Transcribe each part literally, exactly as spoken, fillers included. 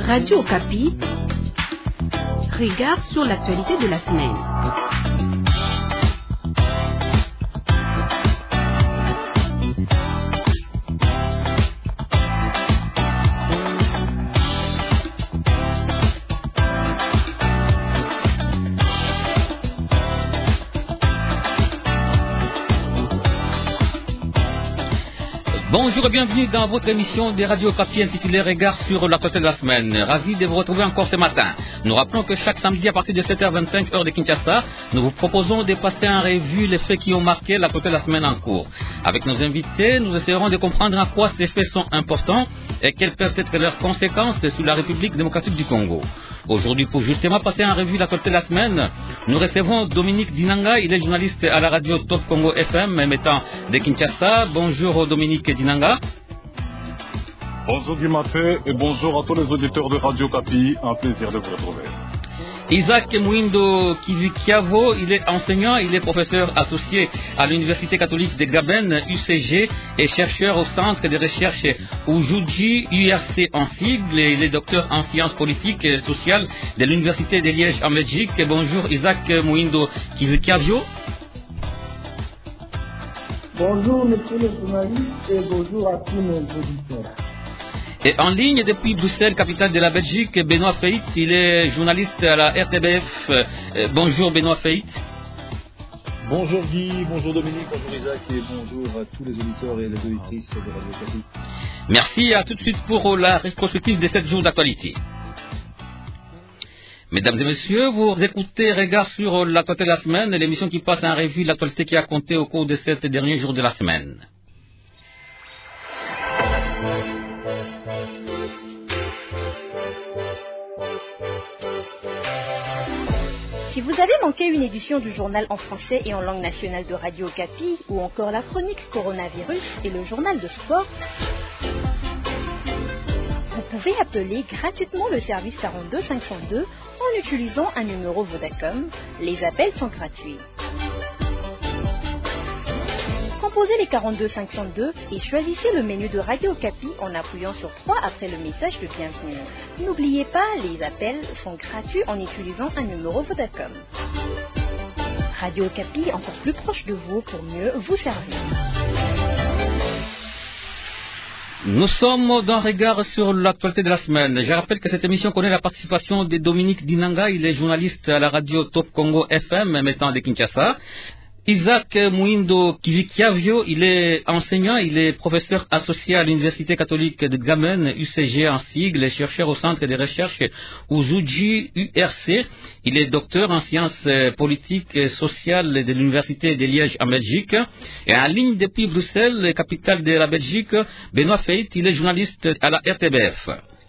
Radio Okapi, regard sur l'actualité de la semaine. Bonjour et bienvenue dans votre émission des Radio Okapi intitulée Regard sur l'actualité de la semaine. Ravi de vous retrouver encore ce matin. Nous rappelons que chaque samedi à partir de sept heures vingt-cinq heure de Kinshasa, nous vous proposons de passer en revue les faits qui ont marqué l'actualité de la semaine en cours. Avec nos invités, nous essaierons de comprendre en quoi ces faits sont importants et quelles peuvent être leurs conséquences sur la République démocratique du Congo. Aujourd'hui, pour justement passer en revue l'actualité de la semaine, nous recevons Dominique Dinanga. Il est journaliste à la radio Top Congo F M émettant de Kinshasa. Bonjour Dominique Dinanga. Bonjour Guy Maté et bonjour à tous les auditeurs de Radio Okapi. Un plaisir de vous retrouver. Isaac Mwindo Kivukiavo, il est enseignant, il est professeur associé à l'Université catholique de Gaben, U C G, et chercheur au centre de recherche Oujouji, U R C en sigle. Il est docteur en sciences politiques et sociales de l'Université de Liège en Belgique. Bonjour Isaac Mwindo Kivukiavo. Bonjour monsieur le journaliste et bonjour à tous nos auditeurs. Et en ligne depuis Bruxelles, capitale de la Belgique, Benoît Feit, il est journaliste à la R T B F. Euh, bonjour Benoît Feit. Bonjour Guy, bonjour Dominique, bonjour Isaac et bonjour à tous les auditeurs et les auditrices de Radio Okapi. Merci, à tout de suite pour la rétrospective de sept jours d'actualité. Mesdames et messieurs, vous écoutez Regard sur l'actualité de la semaine, l'émission qui passe en revue l'actualité qui a compté au cours de sept derniers jours de la semaine. Si vous avez manqué une édition du journal en français et en langue nationale de Radio Okapi, ou encore la chronique Coronavirus et le journal de sport, vous pouvez appeler gratuitement le service quarante-deux cinq cent deux en utilisant un numéro Vodacom. Les appels sont gratuits. Composez les quarante-deux cinq cent deux et choisissez le menu de Radio Okapi en appuyant sur trois après le message de bienvenue. N'oubliez pas, les appels sont gratuits en utilisant un numéro Vodacom. Radio Okapi, encore plus proche de vous pour mieux vous servir. Nous sommes dans Regard sur l'actualité de la semaine. Je rappelle que cette émission connaît la participation de Dominique Dinanga. Il est journaliste à la radio Top Congo F M émettant de Kinshasa. Isaac Mwindo Kivukiavo, il est enseignant, il est professeur associé à l'Université catholique de Gamen, U C G en sigle, et chercheur au centre de recherche Oujouji, U R C. Il est docteur en sciences politiques et sociales de l'Université de Liège en Belgique. Et en ligne depuis Bruxelles, capitale de la Belgique, Benoît Feit, il est journaliste à la R T B F.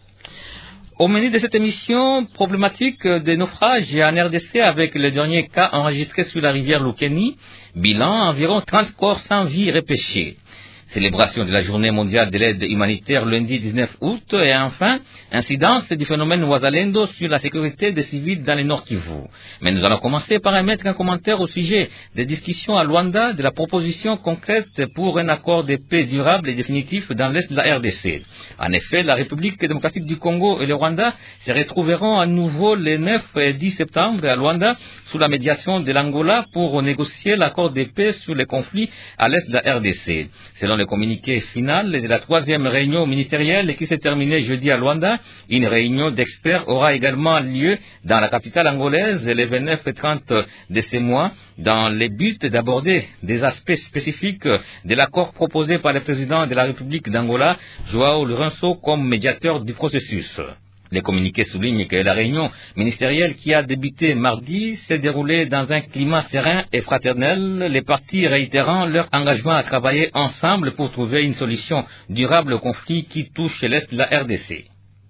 Au menu de cette émission, problématique des naufrages en R D C avec le dernier cas enregistré sur la rivière Lukeni, bilan environ trente corps sans vie repêchés. Célébration de la journée mondiale de l'aide humanitaire lundi dix-neuf août et enfin, incidence du phénomène Ouazalendo sur la sécurité des civils dans le Nord Kivu. Mais nous allons commencer par émettre un commentaire au sujet des discussions à Luanda de la proposition concrète pour un accord de paix durable et définitif dans l'Est de la R D C. En effet, la République démocratique du Congo et le Rwanda se retrouveront à nouveau les neuf et dix septembre à Luanda sous la médiation de l'Angola pour négocier l'accord de paix sur les conflits à l'Est de la R D C. Selon le communiqué final de la troisième réunion ministérielle qui s'est terminée jeudi à Luanda, une réunion d'experts aura également lieu dans la capitale angolaise les vingt-neuf et trente de ce mois dans le but d'aborder des aspects spécifiques de l'accord proposé par le président de la République d'Angola, João Lourenço, comme médiateur du processus. Le communiqué souligne que la réunion ministérielle qui a débuté mardi s'est déroulée dans un climat serein et fraternel, les parties réitérant leur engagement à travailler ensemble pour trouver une solution durable au conflit qui touche l'Est de la R D C.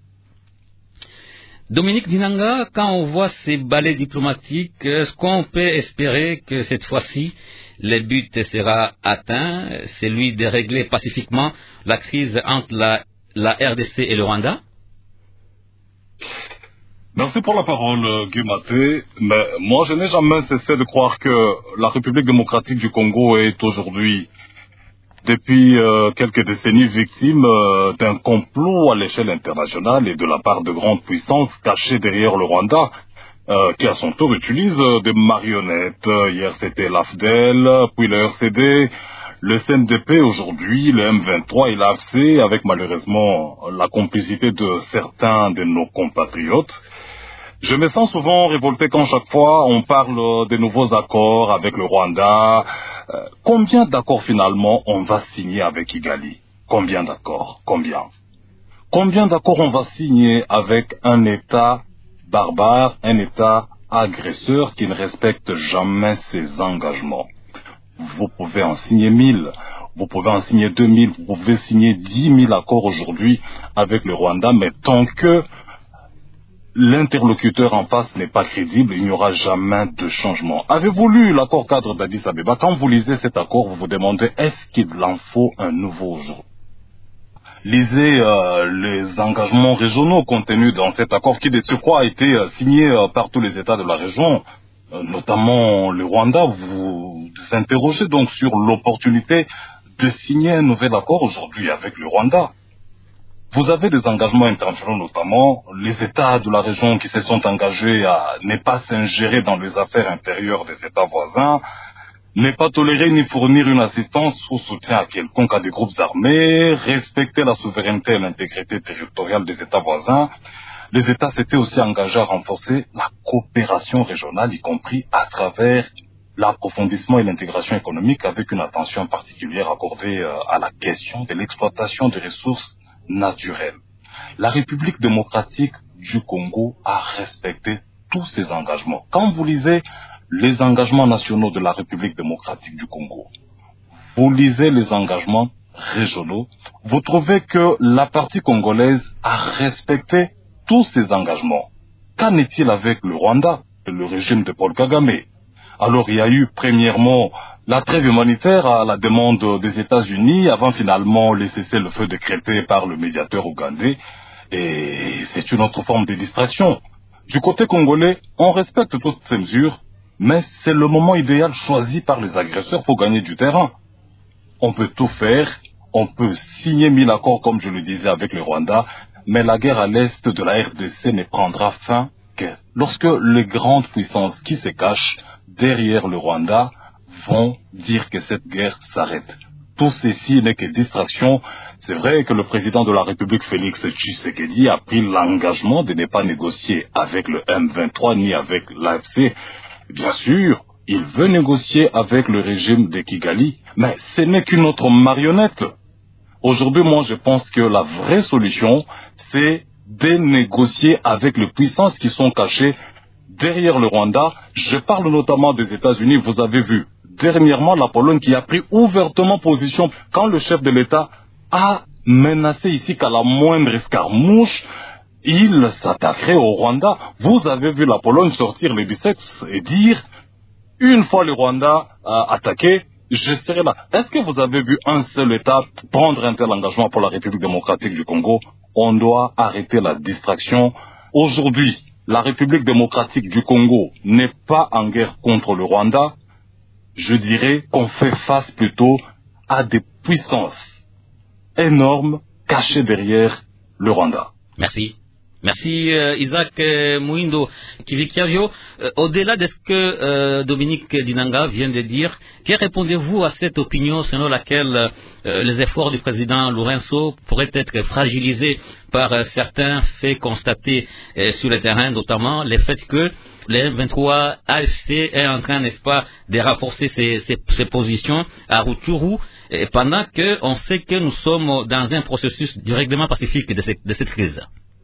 Dominique Dinanga, quand on voit ces balais diplomatiques, est-ce qu'on peut espérer que cette fois-ci, le but sera atteint, celui de régler pacifiquement la crise entre la, la R D C et le Rwanda? Merci pour la parole, Guy Maté. Mais moi, je n'ai jamais cessé de croire que la République démocratique du Congo est aujourd'hui depuis euh, quelques décennies victime euh, d'un complot à l'échelle internationale et de la part de grandes puissances cachées derrière le Rwanda, euh, qui à son tour utilise euh, des marionnettes. Hier c'était l'A F D E L, puis le R C D, le C N D P aujourd'hui, le M vingt-trois et l'A F C, avec malheureusement la complicité de certains de nos compatriotes. Je me sens souvent révolté quand chaque fois on parle des nouveaux accords avec le Rwanda. Euh, combien d'accords finalement on va signer avec Kigali? Combien d'accords? Combien? Combien d'accords on va signer avec un État barbare, un État agresseur qui ne respecte jamais ses engagements? Vous pouvez en signer mille, vous pouvez en signer deux mille, vous pouvez signer dix mille accords aujourd'hui avec le Rwanda, mais tant que l'interlocuteur en face n'est pas crédible, il n'y aura jamais de changement. Avez-vous lu l'accord cadre d'Addis Abeba? Quand vous lisez cet accord, vous vous demandez, est-ce qu'il en faut un nouveau jour? Lisez euh, les engagements régionaux contenus dans cet accord qui, de surcroît, a été euh, signé euh, par tous les États de la région, euh, notamment le Rwanda. Vous vous interrogez donc sur l'opportunité de signer un nouvel accord aujourd'hui avec le Rwanda. Vous avez des engagements internationaux, notamment les États de la région qui se sont engagés à ne pas s'ingérer dans les affaires intérieures des États voisins, ne pas tolérer ni fournir une assistance ou soutien à quelconque à des groupes armés, respecter la souveraineté et l'intégrité territoriale des États voisins. Les États s'étaient aussi engagés à renforcer la coopération régionale, y compris à travers l'approfondissement et l'intégration économique, avec une attention particulière accordée à la question de l'exploitation des ressources naturelle. La République démocratique du Congo a respecté tous ses engagements. Quand vous lisez les engagements nationaux de la République démocratique du Congo, vous lisez les engagements régionaux, vous trouvez que la partie congolaise a respecté tous ses engagements. Qu'en est-il avec le Rwanda, le régime de Paul Kagame? Alors il y a eu premièrement la trêve humanitaire à la demande des États-Unis avant finalement le cessez-le-feu décrété par le médiateur ougandais, et c'est une autre forme de distraction. Du côté congolais, on respecte toutes ces mesures, mais c'est le moment idéal choisi par les agresseurs pour gagner du terrain. On peut tout faire, on peut signer mille accords comme je le disais avec le Rwanda, mais la guerre à l'est de la R D C ne prendra fin que lorsque les grandes puissances qui se cachent derrière le Rwanda vont dire que cette guerre s'arrête. Tout ceci n'est que distraction. C'est vrai que le président de la République, Félix Tshisekedi, a pris l'engagement de ne pas négocier avec le M vingt-trois ni avec l'A F C. Bien sûr, il veut négocier avec le régime de Kigali, mais ce n'est qu'une autre marionnette. Aujourd'hui, moi, je pense que la vraie solution, c'est de négocier avec les puissances qui sont cachées derrière le Rwanda. Je parle notamment des États-Unis. Vous avez vu dernièrement la Pologne qui a pris ouvertement position quand le chef de l'État a menacé ici qu'à la moindre escarmouche, il s'attaquerait au Rwanda. Vous avez vu la Pologne sortir les biceps et dire, une fois le Rwanda a attaqué, je serai là. Est-ce que vous avez vu un seul État prendre un tel engagement pour la République démocratique du Congo? On doit arrêter la distraction. Aujourd'hui, la République démocratique du Congo n'est pas en guerre contre le Rwanda. Je dirais qu'on fait face plutôt à des puissances énormes cachées derrière le Rwanda. Merci. Merci euh, Isaac euh, Mouindo Kivikiavio. Euh, au-delà de ce que euh, Dominique Dinanga vient de dire, que répondez-vous à cette opinion selon laquelle euh, les efforts du président Lourenço pourraient être fragilisés par euh, certains faits constatés euh, sur le terrain, notamment le fait que le M vingt-trois A F C est en train, n'est-ce pas, de renforcer ses, ses, ses positions à Rutshuru, et pendant qu'on sait que nous sommes dans un processus directement pacifique de cette, de cette crise?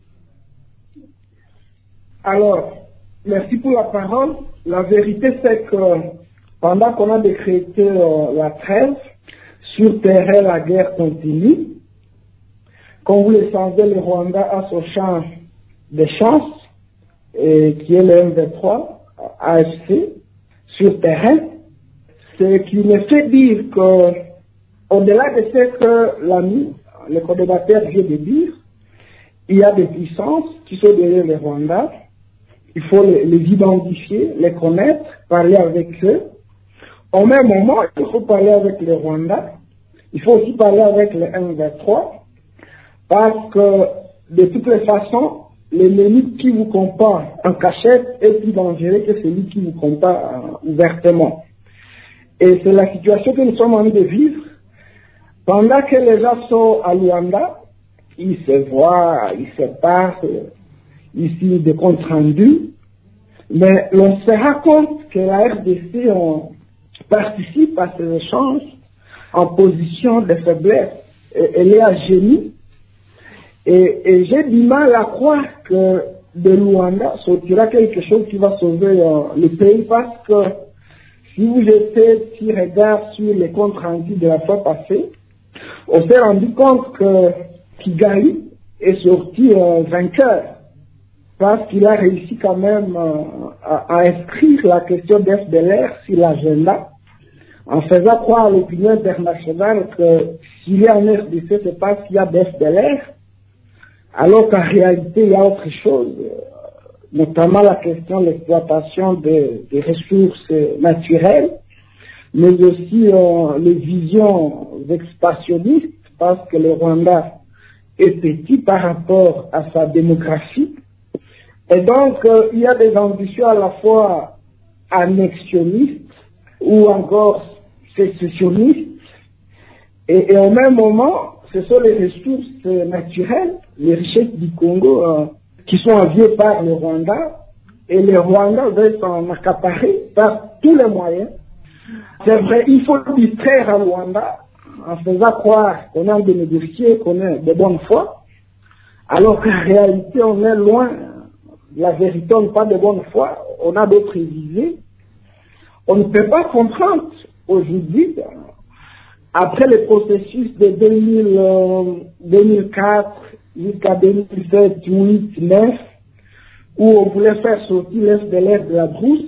Alors, merci pour la parole. La vérité, c'est que pendant qu'on a décrété euh, la trêve, sur terrain, la guerre continue. Comme vous le savez, le Rwanda a son champ de chasse, et qui est le M vingt-trois A F C, sur terrain. Ce qui me fait dire que, au-delà de ce que l'ami, le coordonnateur vient de dire, il y a des puissances qui sont derrière le Rwanda. Il faut les, les identifier, les connaître, parler avec eux. Au même moment, il faut parler avec le Rwanda. il faut aussi parler avec le M vingt-trois, parce que de toutes les façons, l'ennemi qui vous combat en cachette est plus dangereux que celui qui vous combat euh, ouvertement. Et c'est la situation que nous sommes en train de vivre. Pendant que les gens sont à Luanda, ils se voient, ils se passent, ils signent des comptes rendus, mais l'on se rend compte que la R D C on participe à ces échanges en position de faiblesse. Et, elle est à génie. Et, et j'ai du mal à croire que de Luanda sortira quelque chose qui va sauver euh, le pays, parce que si vous jetez un petit regard sur les comptes rendus de la fois passée, on s'est rendu compte que Kigali est sorti euh, vainqueur, parce qu'il a réussi quand même euh, à, à inscrire la question d'F D L R sur l'agenda, en faisant croire à l'opinion internationale que s'il y a un R D C, c'est parce qu'il y a d'F D L R, alors qu'en réalité, il y a autre chose, notamment la question de l'exploitation des, des ressources naturelles, mais aussi euh, les visions expansionnistes, parce que le Rwanda est petit par rapport à sa démographie. Et donc, euh, il y a des ambitions à la fois annexionnistes ou encore sécessionnistes, et, et au même moment, ce sont les ressources naturelles, les richesses du Congo euh, qui sont enviées par le Rwanda, et le Rwanda veut s'en accaparer par tous les moyens. C'est vrai, il faut distraire à Rwanda en faisant croire qu'on a des négociés, qu'on est de bonne foi, alors qu'en réalité on est loin, la vérité on n'est pas de bonne foi, on a d'autres visées. On ne peut pas comprendre aujourd'hui, après le processus de deux mille, euh, deux mille quatre jusqu'à deux mille sept, huit, neuf, où on voulait faire sortir l'F D L R de la brousse,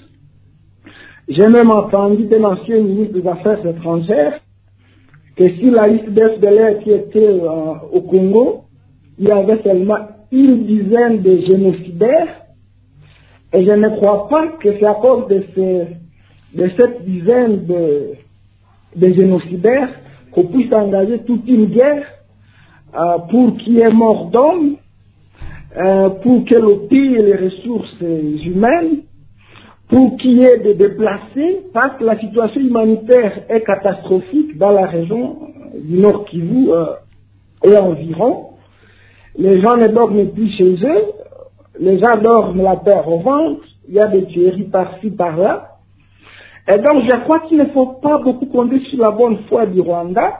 j'ai même entendu d'un ancien ministre des Affaires étrangères que sur la liste d'F D L R qui était euh, au Congo, il y avait seulement une dizaine de génocidaires, et je ne crois pas que c'est à cause de, ces, de cette dizaine de des génocidaires, qu'on puisse engager toute une guerre euh, pour qu'il y ait mort d'hommes, euh, pour que l'on pille les ressources humaines, pour qu'il y ait des déplacés, parce que la situation humanitaire est catastrophique dans la région du Nord Kivu euh, et environ. Les gens ne dorment plus chez eux, les gens dorment la terre au ventre, il y a des tueries par-ci, par-là. Et donc, je crois qu'il ne faut pas beaucoup compter sur la bonne foi du Rwanda,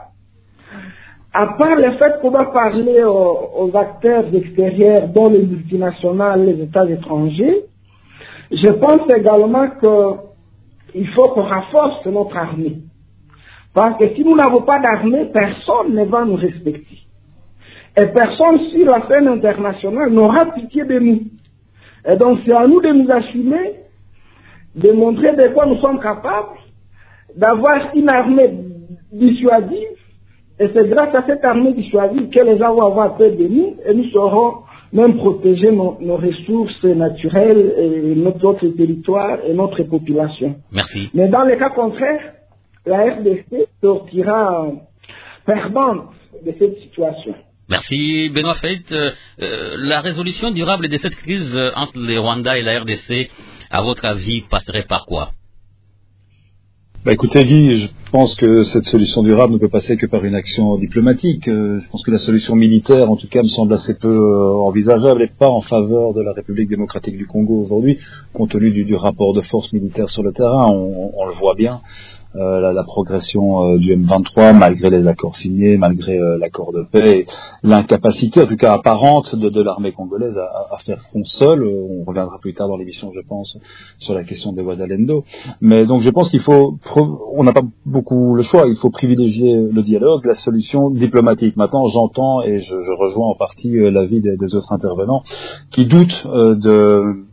à part le fait qu'on va parler aux, aux acteurs extérieurs, dont les multinationales, les États étrangers. Je pense également qu'il faut qu'on renforce notre armée. Parce que si nous n'avons pas d'armée, personne ne va nous respecter. Et personne sur la scène internationale n'aura pitié de nous. Et donc, c'est à nous de nous assumer, de montrer de quoi nous sommes capables, d'avoir une armée dissuasive, et c'est grâce à cette armée dissuasive que les gens vont avoir peur de nous, et nous saurons même protéger nos, nos ressources naturelles, et notre, notre territoire et notre population. Merci. Mais dans le cas contraire, la R D C sortira perdante de cette situation. Merci Benoît Feit. Euh, euh, la résolution durable de cette crise euh, entre le Rwanda et la R D C, à votre avis, passerait par quoi? Bah écoutez Guy, je pense que cette solution durable ne peut passer que par une action diplomatique. Euh, je pense que la solution militaire, en tout cas, me semble assez peu euh, envisageable et pas en faveur de la République démocratique du Congo aujourd'hui, compte tenu du, du rapport de force militaire sur le terrain. On, on le voit bien. Euh, la, la progression euh, du M vingt-trois, malgré les accords signés, malgré euh, l'accord de paix, et l'incapacité, en tout cas apparente, de, de l'armée congolaise à, à faire front seul. Euh, on reviendra plus tard dans l'émission, je pense, sur la question des Ouazalendo. Mais donc je pense qu'il faut, on n'a pas beaucoup le choix, il faut privilégier le dialogue, la solution diplomatique. Maintenant, j'entends et je, je rejoins en partie euh, l'avis des, des autres intervenants qui doutent euh, de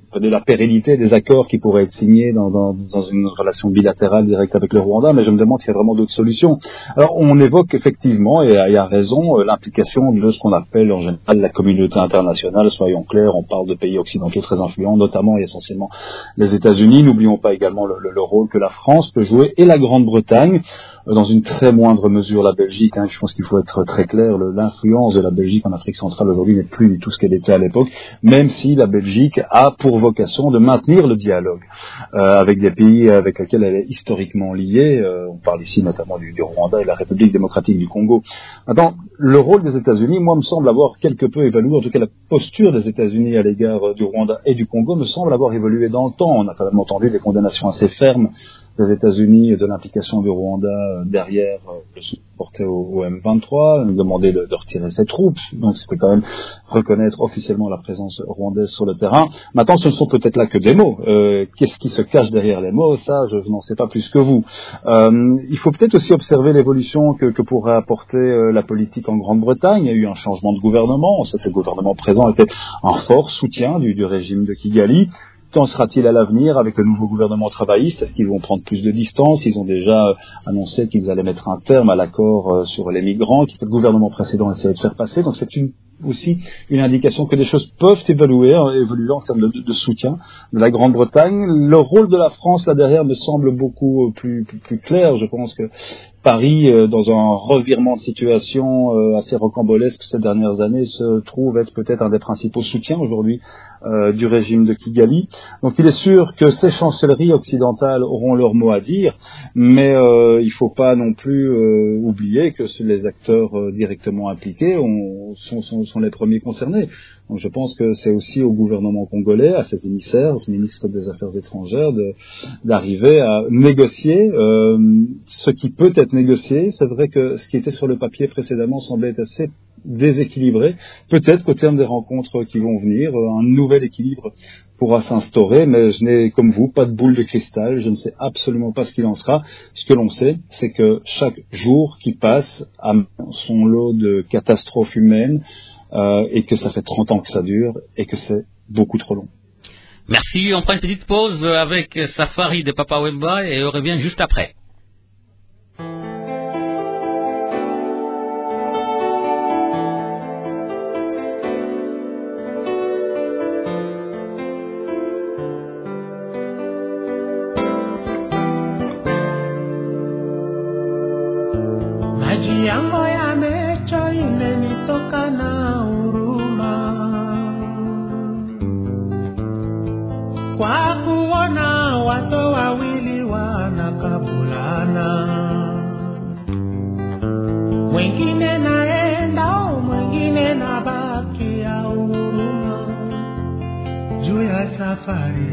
de la pérennité des accords qui pourraient être signés dans, dans, dans une relation bilatérale directe avec le Rwanda, mais je me demande s'il y a vraiment d'autres solutions. Alors, on évoque effectivement, et il y a raison, l'implication de ce qu'on appelle en général la communauté internationale. Soyons clairs, on parle de pays occidentaux très influents, notamment et essentiellement les États-Unis. N'oublions pas également le, le, le rôle que la France peut jouer, et la Grande-Bretagne, dans une très moindre mesure la Belgique. Hein, je pense qu'il faut être très clair, le, l'influence de la Belgique en Afrique centrale aujourd'hui n'est plus du tout ce qu'elle était à l'époque, même si la Belgique a pour vocation de maintenir le dialogue euh, avec des pays avec lesquels elle est historiquement liée. Euh, on parle ici notamment du, du Rwanda et de la République démocratique du Congo. Maintenant, le rôle des États-Unis, moi, me semble avoir quelque peu évolué. En tout cas, la posture des États-Unis à l'égard du Rwanda et du Congo me semble avoir évolué dans le temps. On a quand même entendu des condamnations assez fermes des États-Unis de l'implication du Rwanda derrière le soutien au, au M vingt-trois, demander de, de retirer ses troupes. Donc c'était quand même reconnaître officiellement la présence rwandaise sur le terrain. Maintenant, ce ne sont peut-être là que des mots. Euh, qu'est-ce qui se cache derrière les mots? Ça, je, je n'en sais pas plus que vous. Euh, il faut peut-être aussi observer l'évolution que, que pourrait apporter euh, la politique en Grande-Bretagne. Il y a eu un changement de gouvernement. On sait que le gouvernement présent était un fort soutien du, du régime de Kigali. Qu'en sera-t-il à l'avenir avec le nouveau gouvernement travailliste? Est-ce qu'ils vont prendre plus de distance? Ils ont déjà annoncé qu'ils allaient mettre un terme à l'accord sur les migrants que le gouvernement précédent essayait de faire passer. Donc c'est une, aussi une indication que des choses peuvent évoluer, évoluer en termes de, de soutien de la Grande-Bretagne. Le rôle de la France là derrière me semble beaucoup plus, plus, plus clair. Je pense que Paris, euh, dans un revirement de situation euh, assez rocambolesque ces dernières années, se trouve être peut-être un des principaux soutiens aujourd'hui euh, du régime de Kigali. Donc il est sûr que ces chancelleries occidentales auront leur mot à dire, mais euh, il ne faut pas non plus euh, oublier que les acteurs euh, directement impliqués ont, sont, sont, sont les premiers concernés. Donc je pense que c'est aussi au gouvernement congolais, à ses émissaires, au ministre des Affaires étrangères, de, d'arriver à négocier euh, ce qui peut être négocié. C'est vrai que ce qui était sur le papier précédemment semblait être assez déséquilibré. Peut-être qu'au terme des rencontres qui vont venir, un nouvel équilibre pourra s'instaurer, mais je n'ai, comme vous, pas de boule de cristal. Je ne sais absolument pas ce qu'il en sera. Ce que l'on sait, c'est que chaque jour qui passe a son lot de catastrophes humaines, euh, et que ça fait trente ans que ça dure, et que c'est beaucoup trop long. Merci, on prend une petite pause avec Safari de Papa Wemba et on revient juste après. Maji yangu yamecho imenitoka na huruma, kwa kuona watu wawili wanakabulana, mwingine naenda mwingine nabaki ya huruma juu ya safari.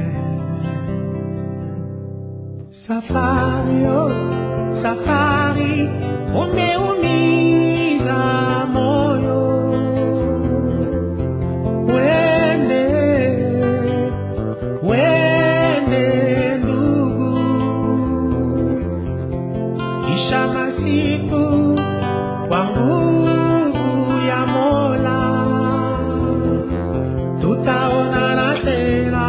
Safari, oh, safari, umeumiza moyo. Wende, wende ndugu, kisha masiku kwa nguvu ya Mola tutaonana tena.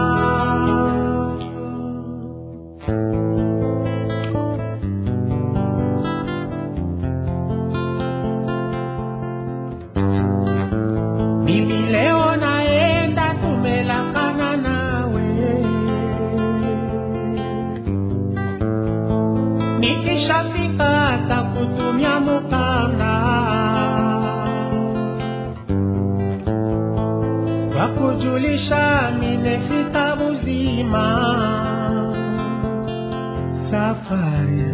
Wakujulisha nimefika mzima. Safari,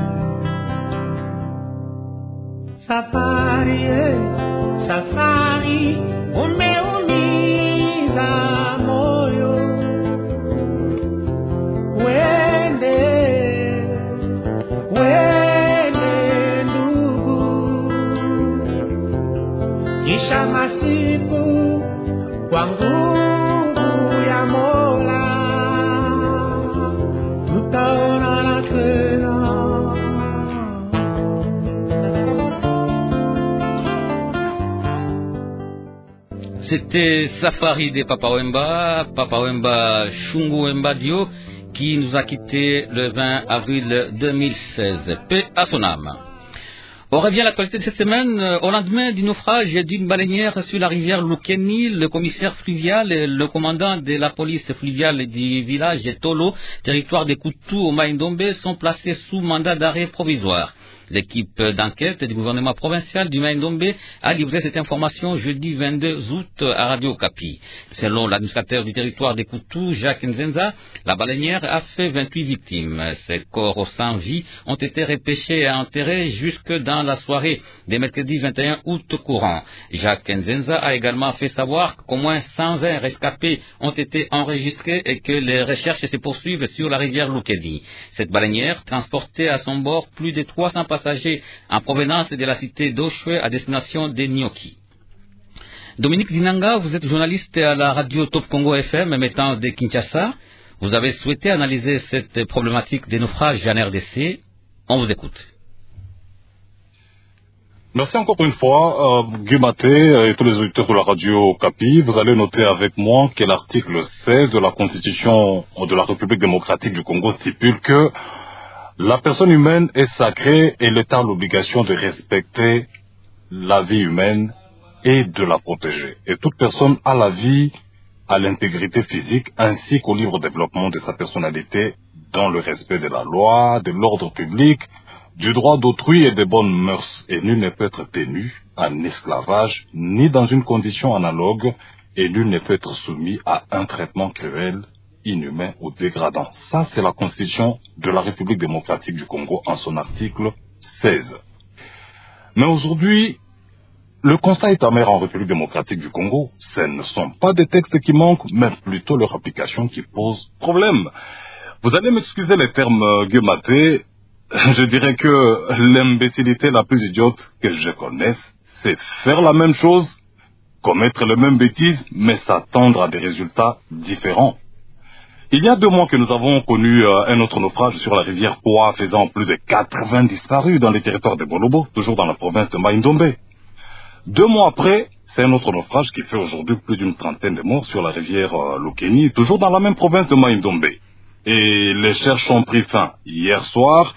safari, safari, umeumiza moyo. Wende, wende ndugu, kisha masiku kwa nguvu ya Mola tutaonana tena. C'était Safari de Papa Wemba, Papa Wemba Shungu Wemba Dio, qui nous a quittés le vingt avril deux mille seize. Paix à son âme. On revient à l'actualité de cette semaine. Au lendemain du naufrage d'une baleinière sur la rivière Lukeni, le commissaire fluvial et le commandant de la police fluviale du village de Tolo, territoire de Koutou au Maïndombe, sont placés sous mandat d'arrêt provisoire. L'équipe d'enquête du gouvernement provincial du Maïndombe a livré cette information jeudi vingt-deux août à Radio Okapi. Selon l'administrateur du territoire des Koutou, Jacques Nzenza, la baleinière a fait vingt-huit victimes. Ces corps sans vie ont été repêchés et enterrés jusque dans la soirée des mercredi vingt et un août courant. Jacques Nzenza a également fait savoir qu'au moins cent vingt rescapés ont été enregistrés et que les recherches se poursuivent sur la rivière Lukeni. Cette baleinière transportait à son bord plus de trois cents passagers en provenance de la cité d'Oshwe à destination de Nyoki. Dominique Dinanga, vous êtes journaliste à la radio Top Congo F M émettant de Kinshasa. Vous avez souhaité analyser cette problématique des naufrages en R D C. On vous écoute. Merci encore une fois, euh, Guy Maté et tous les auditeurs de la radio Okapi. Vous allez noter avec moi que l'article seize de la Constitution de la République démocratique du Congo stipule que la personne humaine est sacrée et l'État a l'obligation de respecter la vie humaine et de la protéger. Et toute personne a la vie, a l'intégrité physique ainsi qu'au libre développement de sa personnalité dans le respect de la loi, de l'ordre public, du droit d'autrui et des bonnes mœurs. Et nul ne peut être tenu en esclavage ni dans une condition analogue et nul ne peut être soumis à un traitement cruel, inhumain ou dégradant. Ça, c'est la Constitution de la République démocratique du Congo en son article seize. Mais aujourd'hui, le constat est amer en République démocratique du Congo. Ce ne sont pas des textes qui manquent, mais plutôt leur application qui pose problème. Vous allez m'excuser les termes gueumatés. Je dirais que l'imbécilité la plus idiote que je connaisse, c'est faire la même chose, commettre les mêmes bêtises, mais s'attendre à des résultats différents. Il y a deux mois que nous avons connu euh, un autre naufrage sur la rivière Poa, faisant plus de quatre-vingts disparus dans les territoires de Bolobo, toujours dans la province de Maïndombe. Deux mois après, c'est un autre naufrage qui fait aujourd'hui plus d'une trentaine de morts sur la rivière euh, Lukeni, toujours dans la même province de Maïndombe. Et les recherches ont pris fin hier soir,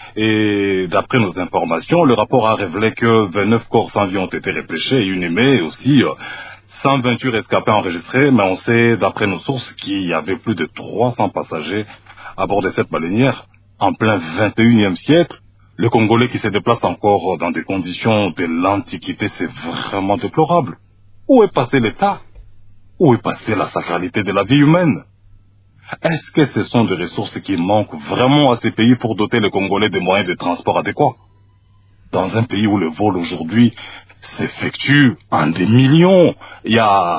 et d'après nos informations, le rapport a révélé que vingt-neuf corps sans vie ont été repêchés et inhumés, et aussi euh, cent vingt-huit rescapés enregistrés, mais on sait, d'après nos sources, qu'il y avait plus de trois cents passagers à bord de cette baleinière. En plein vingt et unième siècle, le Congolais qui se déplace encore dans des conditions de l'Antiquité, c'est vraiment déplorable. Où est passé l'État? Où est passée la sacralité de la vie humaine? Est-ce que ce sont des ressources qui manquent vraiment à ces pays pour doter les Congolais des moyens de transport adéquats? Dans un pays où le vol aujourd'hui s'effectue en des millions. Il y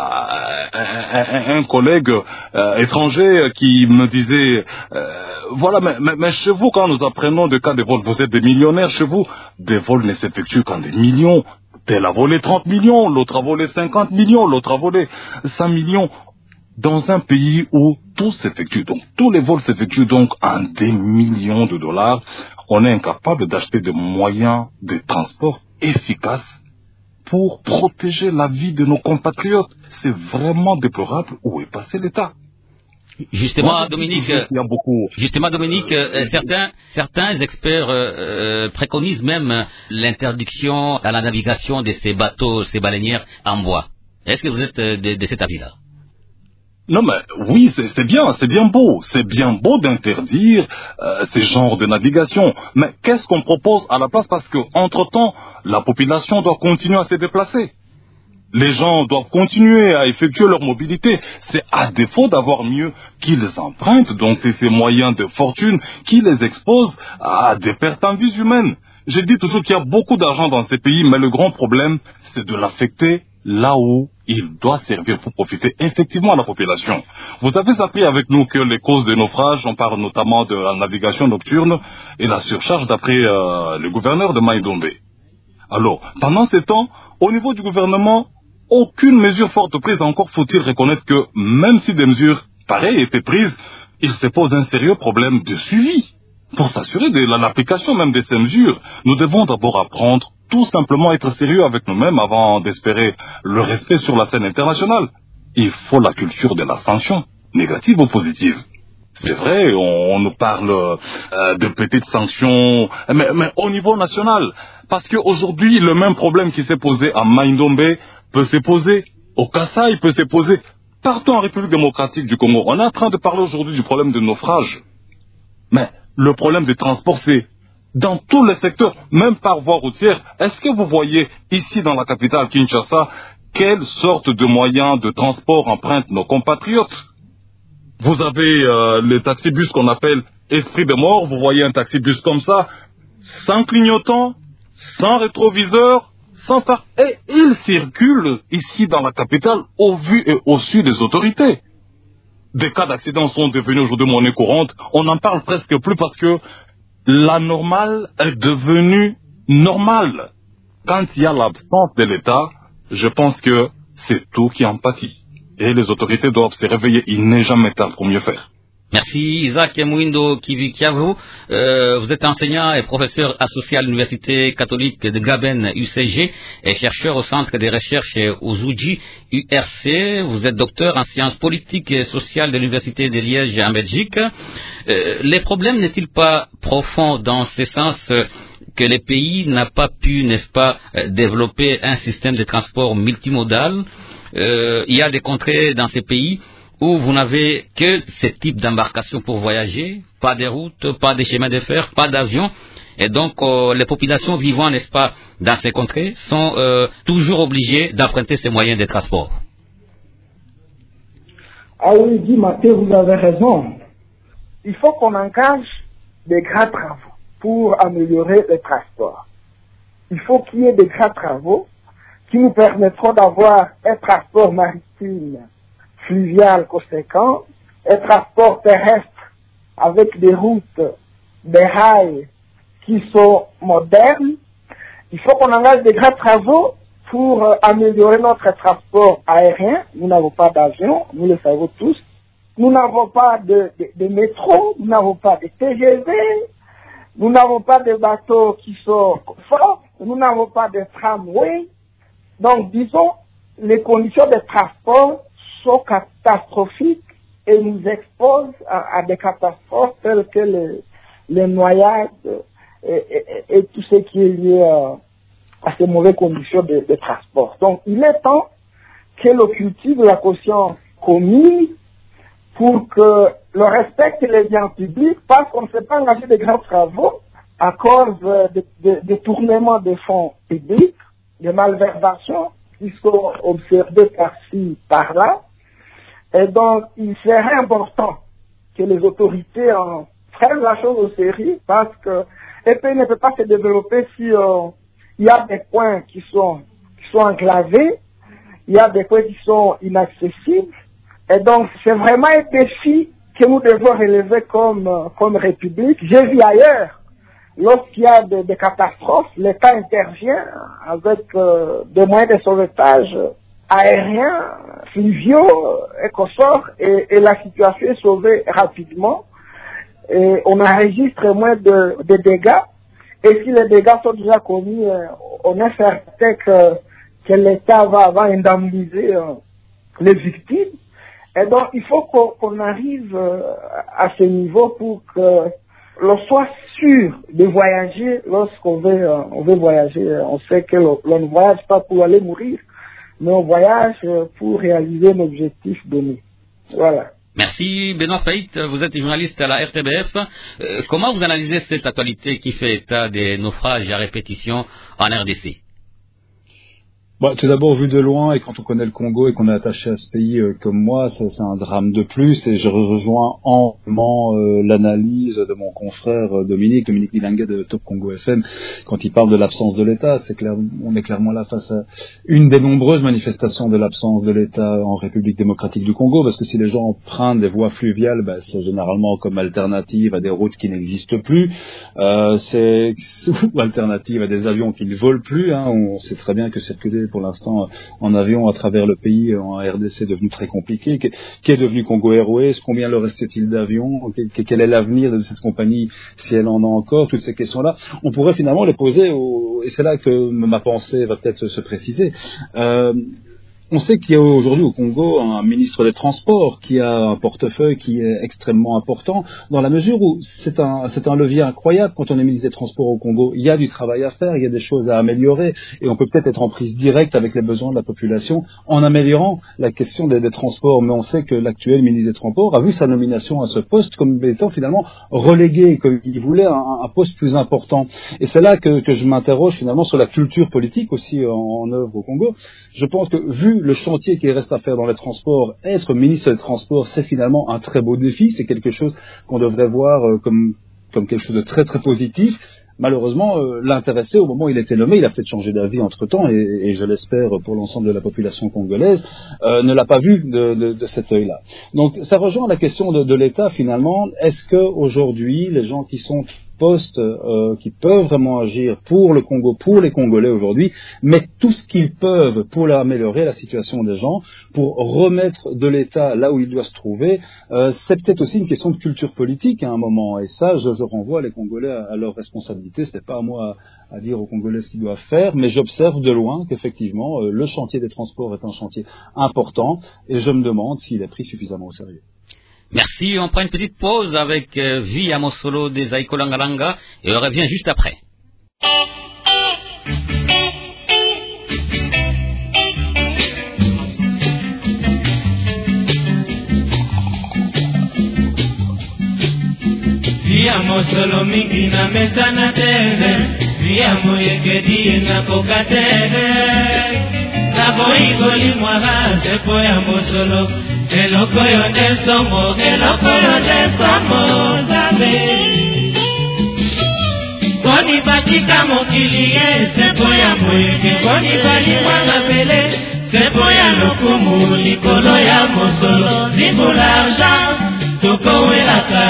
a un, un, un collègue euh, étranger qui me disait, euh, voilà, mais, mais, mais chez vous, quand nous apprenons des cas de vol, vous êtes des millionnaires, chez vous, des vols ne s'effectuent qu'en des millions. Tel a volé trente millions, l'autre a volé cinquante millions, l'autre a volé cent millions. Dans un pays où tout s'effectue, donc tous les vols s'effectuent donc en des millions de dollars, on est incapable d'acheter des moyens de transport efficaces pour protéger la vie de nos compatriotes. C'est vraiment déplorable. Où est passé l'État? Justement, Moi, Dominique, il y a beaucoup... justement, Dominique, euh, certains, certains experts euh, euh, préconisent même l'interdiction à la navigation de ces bateaux, ces baleinières en bois. Est-ce que vous êtes de, de cet avis-là? Non, mais oui, c'est bien, c'est bien beau. C'est bien beau d'interdire euh, ces genres de navigation. Mais qu'est-ce qu'on propose à la place? Parce que, entre-temps, la population doit continuer à se déplacer. Les gens doivent continuer à effectuer leur mobilité. C'est à défaut d'avoir mieux qu'ils empruntent, donc c'est ces moyens de fortune qui les exposent à des pertes en vies humaines. Je dis toujours qu'il y a beaucoup d'argent dans ces pays, mais le grand problème, c'est de l'affecter là où il doit servir pour profiter effectivement à la population. Vous avez appris avec nous que les causes des naufrages, on parle notamment de la navigation nocturne et la surcharge d'après euh, le gouverneur de Maïndombe. Alors, pendant ces temps, au niveau du gouvernement, aucune mesure forte prise. Encore faut-il reconnaître que même si des mesures pareilles étaient prises, il se pose un sérieux problème de suivi. Pour s'assurer de l'application même de ces mesures, nous devons d'abord apprendre tout simplement être sérieux avec nous-mêmes avant d'espérer le respect sur la scène internationale. Il faut la culture de la sanction, négative ou positive. C'est vrai, on, on nous parle euh, de petites sanctions, mais, mais au niveau national. Parce qu'aujourd'hui, le même problème qui s'est posé à Mai-Ndombe peut se poser, au Kasaï peut se poser, partout en République démocratique du Congo. On est en train de parler aujourd'hui du problème de naufrage. Mais le problème des transports, c'est dans tous les secteurs, même par voie routière. Est-ce que vous voyez ici dans la capitale Kinshasa, quelle sorte de moyens de transport empruntent nos compatriotes? Vous avez euh, les taxibus qu'on appelle esprit de mort. Vous voyez un taxibus comme ça, sans clignotant, sans rétroviseur, sans phare. Et il circule ici dans la capitale au vu et au su des autorités. Des cas d'accident sont devenus aujourd'hui monnaie courante. On n'en parle presque plus parce que la normale est devenue normale. Quand il y a l'absence de l'État, je pense que c'est tout qui en pâtit. Et les autorités doivent se réveiller. Il n'est jamais tard pour mieux faire. Merci Isaac Mwindo Kivikiavu. Euh, vous êtes enseignant et professeur associé à l'Université catholique de Gaben U C G et chercheur au Centre des recherches Ouzouji U R C. Vous êtes docteur en sciences politiques et sociales de l'Université de Liège en Belgique. Euh, les problèmes n'est-il pas profonds dans ce sens que les pays n'ont pas pu, n'est-ce pas, développer un système de transport multimodal? Euh, il y a des contrées dans ces pays où vous n'avez que ce type d'embarcation pour voyager, pas de routes, pas de chemins de fer, pas d'avions, et donc euh, les populations vivant, n'est-ce pas, dans ces contrées sont euh, toujours obligées d'emprunter ces moyens de transport. Ah oui, Guy Maté, vous avez raison. Il faut qu'on engage des grands travaux pour améliorer les transports. Il faut qu'il y ait des grands travaux qui nous permettront d'avoir un transport maritime fluvial conséquent, un transport terrestre avec des routes, des rails qui sont modernes. Il faut qu'on engage des grands travaux pour euh, améliorer notre transport aérien. Nous n'avons pas d'avion, nous le savons tous. Nous n'avons pas de, de, de métro, nous n'avons pas de T G V, nous n'avons pas de bateaux qui sont forts, nous n'avons pas de tramway. Donc, disons, les conditions de transport sont catastrophiques et nous exposent à, à des catastrophes telles que les, les noyades et, et, et tout ce qui est lié à, à ces mauvaises conditions de, de transport. Donc, il est temps que l'on cultive la conscience commune pour que l'on respecte les biens publics, parce qu'on ne s'est pas engagé de grands travaux à cause de, de, de tournement des fonds publics, de malversations qui sont observées par-ci, par-là. Et donc, il serait important que les autorités en prennent la chose au sérieux, parce que un pays ne peut pas se développer si euh, il y a des points qui sont, qui sont enclavés, il y a des points qui sont inaccessibles. Et donc, c'est vraiment un défi que nous devons relever comme, comme République. J'ai vu ailleurs, lorsqu'il y a des, des catastrophes, l'État intervient avec euh, des moyens de sauvetage aériens, fluviaux, et consorts, et, et la situation est sauvée rapidement. Et on enregistre moins de, de dégâts. Et si les dégâts sont déjà commis, euh, on est certain que, que l'État va, va indemniser euh, les victimes. Et donc, il faut qu'on, qu'on arrive euh, à ce niveau pour que l'on soit sûr de voyager lorsqu'on veut, euh, on veut voyager. On sait que l'on, l'on ne voyage pas pour aller mourir, mais on voyage euh, pour réaliser un objectif donné. Voilà. Merci Benoît Faït, vous êtes journaliste à la R T B F. Euh, comment vous analysez cette actualité qui fait état des naufrages à répétition en R D C? Bon, tout d'abord, vu de loin, et quand on connaît le Congo et qu'on est attaché à ce pays euh, comme moi, c'est, c'est un drame de plus, et je rejoins amplement euh, l'analyse de mon confrère euh, Dominique, Dominique Dilanguet de Top Congo F M, quand il parle de l'absence de l'État. C'est clair, on est clairement là face à une des nombreuses manifestations de l'absence de l'État en République démocratique du Congo, parce que si les gens empruntent des voies fluviales, bah, c'est généralement comme alternative à des routes qui n'existent plus, euh, c'est ou alternative à des avions qui ne volent plus, hein. On sait très bien que circuler pour l'instant en avion à travers le pays en R D C est devenu très compliqué. Qu'est devenu Congo Airways? Combien leur reste-t-il d'avions? Quel est l'avenir de cette compagnie si elle en a encore? Toutes ces questions-là, on pourrait finalement les poser au... et c'est là que ma pensée va peut-être se préciser. Euh, On sait qu'il y a aujourd'hui au Congo un ministre des Transports qui a un portefeuille qui est extrêmement important dans la mesure où c'est un, c'est un levier incroyable quand on est ministre des Transports au Congo. Il y a du travail à faire, il y a des choses à améliorer et on peut peut-être être en prise directe avec les besoins de la population en améliorant la question des, des transports. Mais on sait que l'actuel ministre des Transports a vu sa nomination à ce poste comme étant finalement relégué, qu'il voulait un, un poste plus important. Et c'est là que, que je m'interroge finalement sur la culture politique aussi en, en œuvre au Congo. Je pense que vu le chantier qui reste à faire dans les transports, être ministre des Transports, c'est finalement un très beau défi, c'est quelque chose qu'on devrait voir euh, comme, comme quelque chose de très très positif. Malheureusement, euh, l'intéressé, au moment où il était nommé, il a peut-être changé d'avis entre-temps, et, et je l'espère pour l'ensemble de la population congolaise, euh, ne l'a pas vu de, de, de cet œil-là. Donc ça rejoint la question de, de l'État finalement. Est-ce qu'aujourd'hui, les gens qui sont postes euh, qui peuvent vraiment agir pour le Congo, pour les Congolais aujourd'hui, mettent tout ce qu'ils peuvent pour améliorer la situation des gens, pour remettre de l'État là où il doit se trouver, euh, c'est peut-être aussi une question de culture politique à un moment, et ça, je, je renvoie les Congolais à, à leur responsabilité. Ce n'est pas à moi à, à dire aux Congolais ce qu'ils doivent faire, mais j'observe de loin qu'effectivement, euh, le chantier des transports est un chantier important, et je me demande s'il est pris suffisamment au sérieux. Merci, on prend une petite pause avec euh, Vie à Mosolo des Zaiko Langalanga et on revient juste après. Vie à Mosolo mingi na mesa na tene, vie à moyekedi na kokatene, na boigoli mwara sepo ya Mosolo. Eloko yo nesomo, eloko yo nesomo, zabe. Boni batika mokili ye, sepo ya moyeke. Boni bali mwana pele, sepo ya lokumu, likolo ya Mosolo. Zimbo l'argent, toko welaka.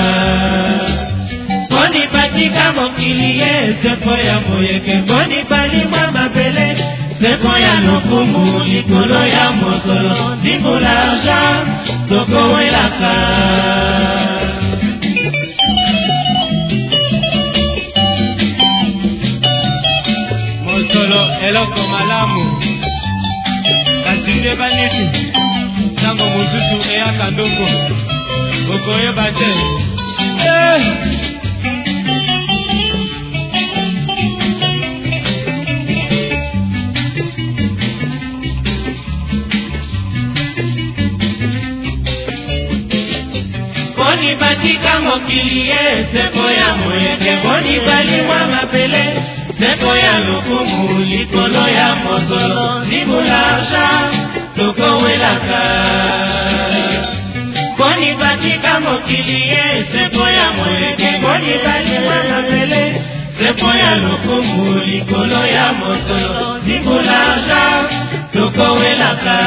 Boni batika mokili ye, sepo ya moyeke. Boni bali mwana pele, sepo ya lokumu, likolo ya Mosolo. Zimbo l'argent, toko welaka. Mosolo eloko malamu, kasi nde banisi tango mosusu eyaka ndoko okoyeba te. Boni batika mokili ye, sepo ya moyeke. Boni bali mwa mapele, sepo ya lokumu, likolo ya Mosolo. Zimbo l'argent, toko welaka. Boni batika mokili ye, sepo ya moyeke. Boni bali mwa mapele, sepo ya lokumu, likolo ya Mosolo. Zimbo l'argent, toko welaka.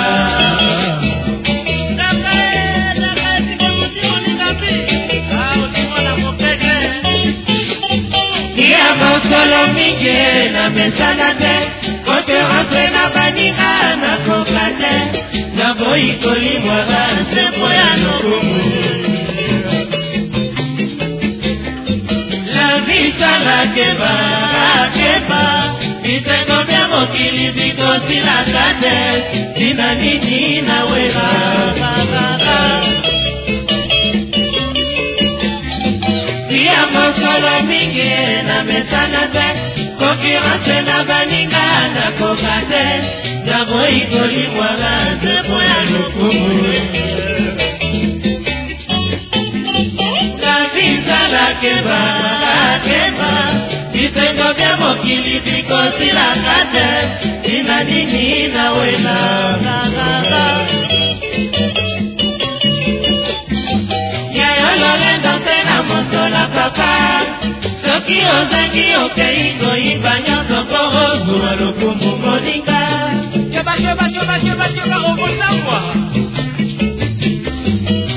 Mosolo mingi na mesana te, kote rentre na baninga na kokate, na boikoli mwara sepo ya lokumu. La visa la keba, la keba, itengo bia mokili bikosi la kate, tina nini na wera. Via Mosolo mingi na mesana te, concurrence na baninga na kokate, na boikoli mwara sepo ya lokumu. La visa la keba, la keba, itengo bia mokili bikosi la kate, ina nini na wela. Mosolo papa, soki ozangi okei koyiba nyonso koro zuwa lokumu moninga. Yoba yoba yoba yoba yoba obosangwa.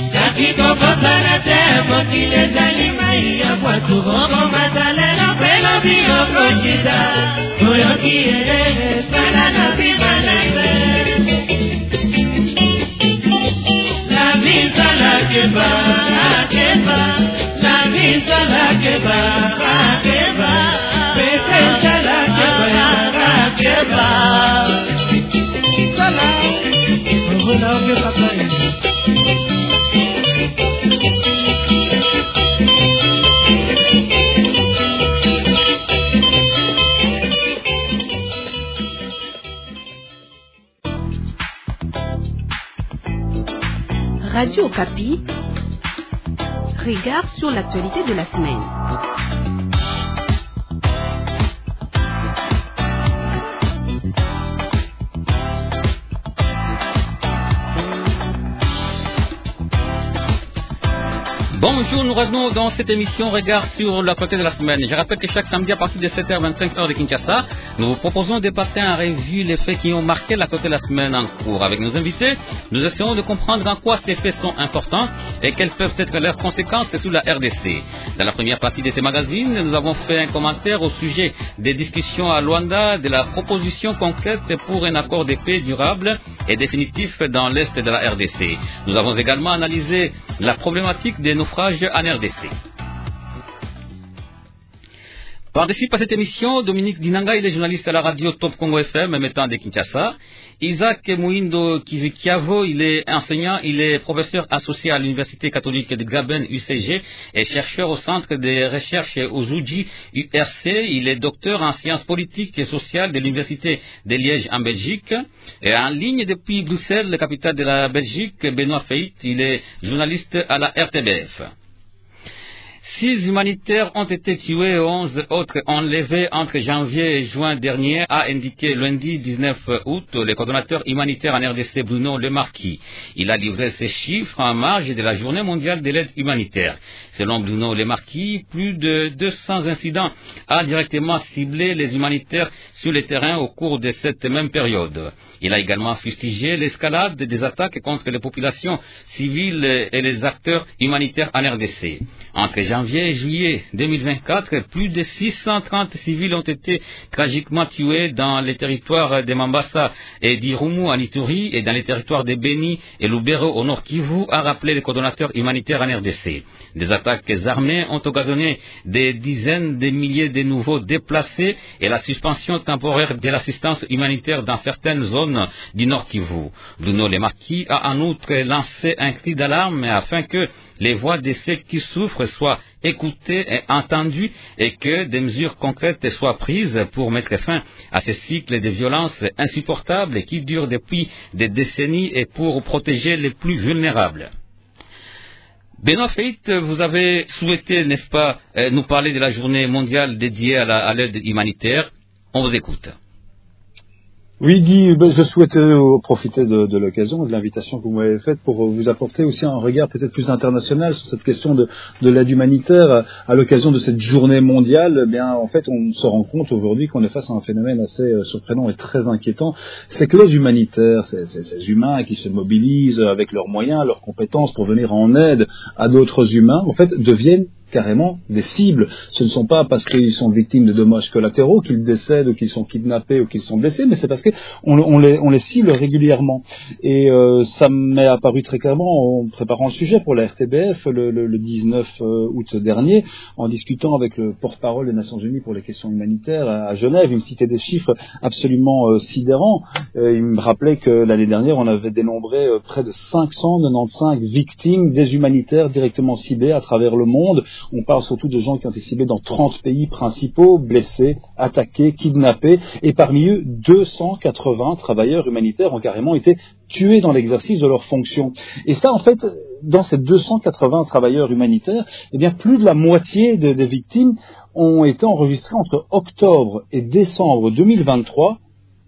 Kaki kokosana te mokili ezali mai ya bwatu bongo matalelo pelo Radio Okapi, regard sur l'actualité de la semaine. Bonjour, nous revenons dans cette émission Regard sur l'actualité de la semaine. Je rappelle que chaque samedi à partir de sept heures vingt-cinq heure de Kinshasa, nous vous proposons de passer en revue les faits qui ont marqué l'actualité de la semaine en cours. Avec nos invités, nous essayons de comprendre en quoi ces faits sont importants et quelles peuvent être leurs conséquences sur la R D C. Dans la première partie de ces magazines, nous avons fait un commentaire au sujet des discussions à Luanda de la proposition concrète pour un accord de paix durable et définitif dans l'Est de la R D C. Nous avons également analysé la problématique des naufrages en R D C. Participe à cette émission Dominique Dinanga, il est journaliste à la radio Top Congo F M émettant de Kinshasa. Isaac Mouindo Kivikiavo, il est enseignant, il est professeur associé à l'Université catholique de Graben U C G et chercheur au centre de recherche Ouzouji U R C. Il est docteur en sciences politiques et sociales de l'Université de Liège en Belgique. Et en ligne depuis Bruxelles, la capitale de la Belgique, Benoît Feit, il est journaliste à la R T B F. Six humanitaires ont été tués et onze autres enlevés entre janvier et juin dernier, a indiqué lundi dix-neuf août le coordonnateur humanitaire en R D C Bruno Lemarquis. Il a livré ces chiffres en marge de la journée mondiale de l'aide humanitaire. Selon Bruno Lemarquis, plus de deux cents incidents ont directement ciblé les humanitaires sur le terrain au cours de cette même période. Il a également fustigé l'escalade des attaques contre les populations civiles et les acteurs humanitaires en R D C. Entre janvier et juillet deux mille vingt-quatre, plus de six cent trente civils ont été tragiquement tués dans les territoires de Mambasa et d'Irumu en Ituri et dans les territoires de Beni et Lubero au Nord Kivu, a rappelé le coordonnateur humanitaire en R D C. Des attaques armées ont occasionné des dizaines de milliers de nouveaux déplacés et la suspension temporaire de l'assistance humanitaire dans certaines zones du Nord Kivu. Bruno Lemarquis a en outre lancé un cri d'alarme afin que les voix de ceux qui souffrent soient écoutées et entendues et que des mesures concrètes soient prises pour mettre fin à ces cycles de violence insupportables qui durent depuis des décennies et pour protéger les plus vulnérables. Benoît Feit, vous avez souhaité, n'est-ce pas, nous parler de la journée mondiale dédiée à, la, à l'aide humanitaire. On vous écoute. Oui, Guy, ben, je souhaitais euh, profiter de, de l'occasion, de l'invitation que vous m'avez faite pour euh, vous apporter aussi un regard peut-être plus international sur cette question de, de l'aide humanitaire. À, à l'occasion de cette journée mondiale, eh bien, en fait, on se rend compte aujourd'hui qu'on est face à un phénomène assez euh, surprenant et très inquiétant. C'est que les humanitaires, ces, ces, ces humains qui se mobilisent avec leurs moyens, leurs compétences pour venir en aide à d'autres humains, en fait, deviennent carrément des cibles. Ce ne sont pas parce qu'ils sont victimes de dommages collatéraux qu'ils décèdent ou qu'ils sont kidnappés ou qu'ils sont blessés, mais c'est parce qu'on on les, on les cible régulièrement. Et euh, ça m'est apparu très clairement en préparant le sujet pour la R T B F le, le, le dix-neuf août dernier, en discutant avec le porte-parole des Nations Unies pour les questions humanitaires à Genève. Il me citait des chiffres absolument euh, sidérants. Euh, il me rappelait que l'année dernière, on avait dénombré euh, près de cinq cent quatre-vingt-quinze victimes des humanitaires directement ciblés à travers le monde. On parle surtout de gens qui ont été ciblés dans trente pays principaux, blessés, attaqués, kidnappés, et parmi eux, deux cent quatre-vingts travailleurs humanitaires ont carrément été tués dans l'exercice de leurs fonctions. Et ça, en fait, dans ces deux cent quatre-vingts travailleurs humanitaires, eh bien, plus de la moitié des, des victimes ont été enregistrées entre octobre et décembre deux mille vingt-trois,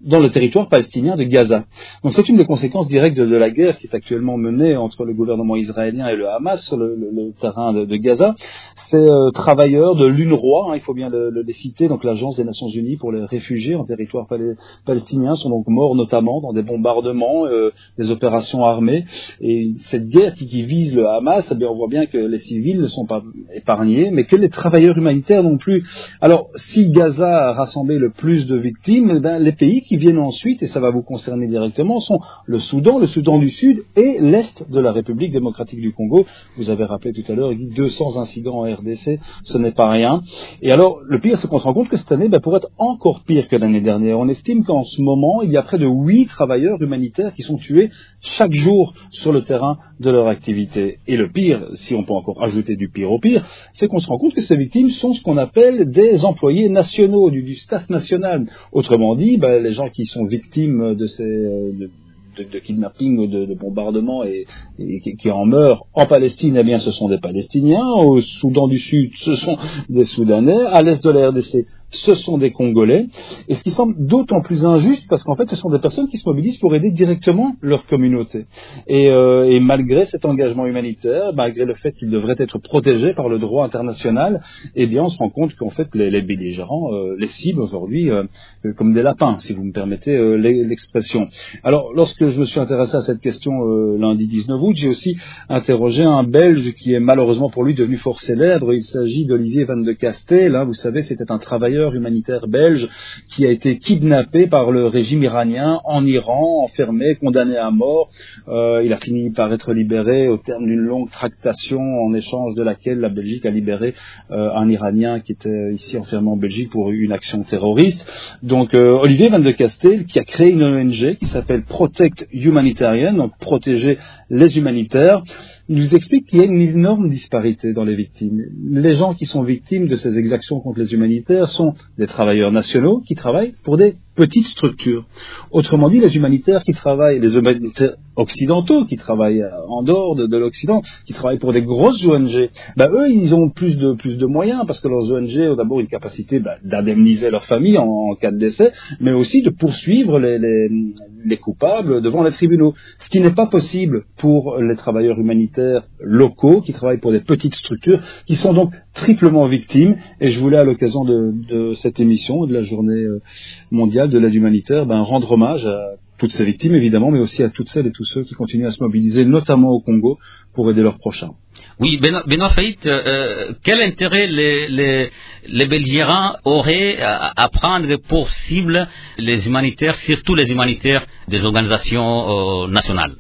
dans le territoire palestinien de Gaza. Donc c'est une des conséquences directes de, de la guerre qui est actuellement menée entre le gouvernement israélien et le Hamas sur le, le, le terrain de, de Gaza. Ces euh, travailleurs de l'UNRWA, hein, il faut bien le, le, les citer, donc l'agence des Nations Unies pour les réfugiés en territoire palais, palestinien, sont donc morts notamment dans des bombardements, euh, des opérations armées. Et cette guerre qui, qui vise le Hamas, eh bien, on voit bien que les civils ne sont pas épargnés, mais que les travailleurs humanitaires non plus. Alors, si Gaza a rassemblé le plus de victimes, eh bien, les pays qui viennent ensuite, et ça va vous concerner directement, sont le Soudan, le Soudan du Sud et l'Est de la République démocratique du Congo. Vous avez rappelé tout à l'heure, deux cents incidents en R D C, ce n'est pas rien. Et alors, le pire, c'est qu'on se rend compte que cette année, ben, pourrait être encore pire que l'année dernière. On estime qu'en ce moment, il y a près de huit travailleurs humanitaires qui sont tués chaque jour sur le terrain de leur activité. Et le pire, si on peut encore ajouter du pire au pire, c'est qu'on se rend compte que ces victimes sont ce qu'on appelle des employés nationaux, du, du staff national. Autrement dit, ben, les gens qui sont victimes de ces... De, De, de kidnapping ou de, de bombardement et, et qui, qui en meurent en Palestine, eh bien ce sont des Palestiniens, au Soudan du Sud ce sont des Soudanais, à l'est de la R D C ce sont des Congolais, et ce qui semble d'autant plus injuste parce qu'en fait ce sont des personnes qui se mobilisent pour aider directement leur communauté. Et, euh, et malgré cet engagement humanitaire, malgré le fait qu'ils devraient être protégés par le droit international, eh bien on se rend compte qu'en fait les, les belligérants euh, les ciblent aujourd'hui euh, comme des lapins, si vous me permettez euh, l'expression. Alors lorsque je me suis intéressé à cette question euh, lundi dix-neuf août, j'ai aussi interrogé un Belge qui est malheureusement pour lui devenu fort célèbre. Il s'agit d'Olivier Van de Castel. Hein, vous savez, c'était un travailleur humanitaire belge qui a été kidnappé par le régime iranien en Iran, enfermé, condamné à mort. Euh, il a fini par être libéré au terme d'une longue tractation en échange de laquelle la Belgique a libéré euh, un Iranien qui était ici enfermé en Belgique pour une action terroriste. Donc euh, Olivier Van de Castel qui a créé une O N G qui s'appelle Protect Humanitarian, donc protéger les humanitaires, nous explique qu'il y a une énorme disparité dans les victimes. Les gens qui sont victimes de ces exactions contre les humanitaires sont des travailleurs nationaux qui travaillent pour des petites structures. Autrement dit, les humanitaires qui travaillent, les humanitaires occidentaux qui travaillent en dehors de, de l'Occident, qui travaillent pour des grosses O N G, ben eux, ils ont plus de plus de moyens parce que leurs O N G ont d'abord une capacité ben, d'indemniser leur famille en, en cas de décès, mais aussi de poursuivre les, les, les coupables devant les tribunaux. Ce qui n'est pas possible pour les travailleurs humanitaires locaux qui travaillent pour des petites structures, qui sont donc triplement victimes. Et je voulais, à l'occasion de, de cette émission, de la journée mondiale de l'aide humanitaire, ben, rendre hommage à toutes ces victimes, évidemment, mais aussi à toutes celles et tous ceux qui continuent à se mobiliser, notamment au Congo, pour aider leurs prochains. Oui, Benoît, Benoît Faït, euh, quel intérêt les, les, les belligérants auraient à, à prendre pour cible les humanitaires, surtout les humanitaires des organisations euh, nationales?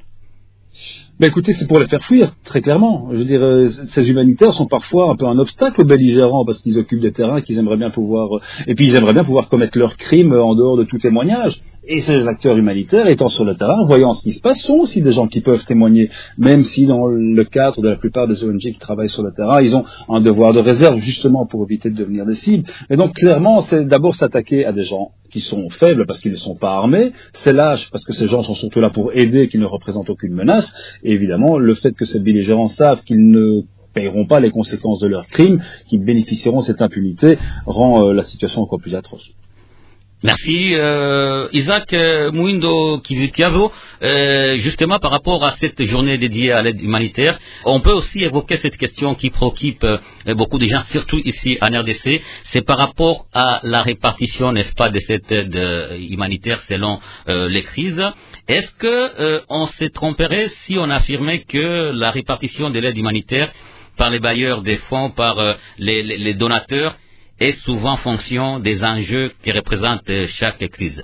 Ben écoutez, c'est pour les faire fuir, très clairement. Je veux dire, euh, ces humanitaires sont parfois un peu un obstacle aux belligérants parce qu'ils occupent des terrains qu'ils aimeraient bien pouvoir, euh, et puis ils aimeraient bien pouvoir commettre leurs crimes en dehors de tout témoignage. Et ces acteurs humanitaires, étant sur le terrain, voyant ce qui se passe, sont aussi des gens qui peuvent témoigner, même si dans le cadre de la plupart des O N G qui travaillent sur le terrain, ils ont un devoir de réserve justement pour éviter de devenir des cibles. Et donc clairement, c'est d'abord s'attaquer à des gens qui sont faibles parce qu'ils ne sont pas armés, c'est lâche parce que ces gens sont surtout là pour aider, qui ne représentent aucune menace, et évidemment le fait que ces belligérants savent qu'ils ne paieront pas les conséquences de leurs crimes, qu'ils bénéficieront de cette impunité, rend euh, la situation encore plus atroce. Merci. Euh, Isaac euh, Mouindo Kivutiavo, euh, justement par rapport à cette journée dédiée à l'aide humanitaire, on peut aussi évoquer cette question qui préoccupe euh, beaucoup de gens, surtout ici en R D C, c'est par rapport à la répartition, n'est-ce pas, de cette aide euh, humanitaire selon euh, les crises. Est-ce que euh, on se tromperait si on affirmait que la répartition de l'aide humanitaire par les bailleurs des fonds, par euh, les, les, les donateurs, est souvent en fonction des enjeux qui représentent chaque crise?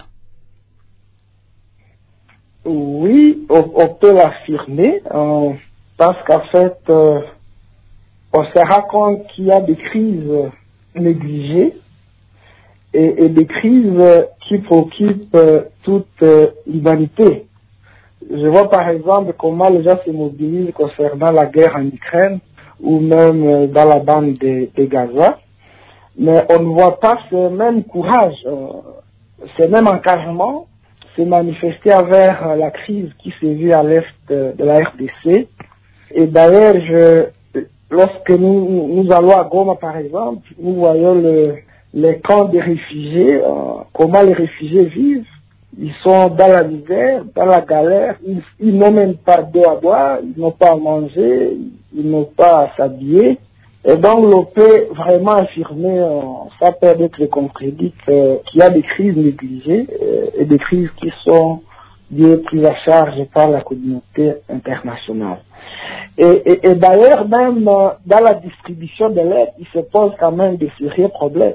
Oui, on, on peut l'affirmer, euh, parce qu'en fait, euh, on se rend compte qu'il y a des crises négligées et, et des crises qui préoccupent euh, toute euh, l'humanité. Je vois par exemple comment les gens se mobilisent concernant la guerre en Ukraine ou même euh, dans la bande de, de Gaza. Mais on ne voit pas ce même courage, euh, ce même engagement se manifester envers euh, la crise qui s'est vue à l'est de, de la R D C. Et d'ailleurs, je, lorsque nous, nous allons à Goma, par exemple, nous voyons le, les camps des réfugiés, euh, comment les réfugiés vivent. Ils sont dans la misère, dans la galère, ils, ils n'ont même pas d'eau à boire, ils n'ont pas à manger, ils n'ont pas à s'habiller. Et donc l'O P vraiment affirmé, euh, ça peut être compris, euh, qu'il y a des crises négligées euh, et des crises qui sont liées prises à charge par la communauté internationale. Et, et, et d'ailleurs, même euh, dans la distribution de l'aide, il se pose quand même de sérieux problèmes.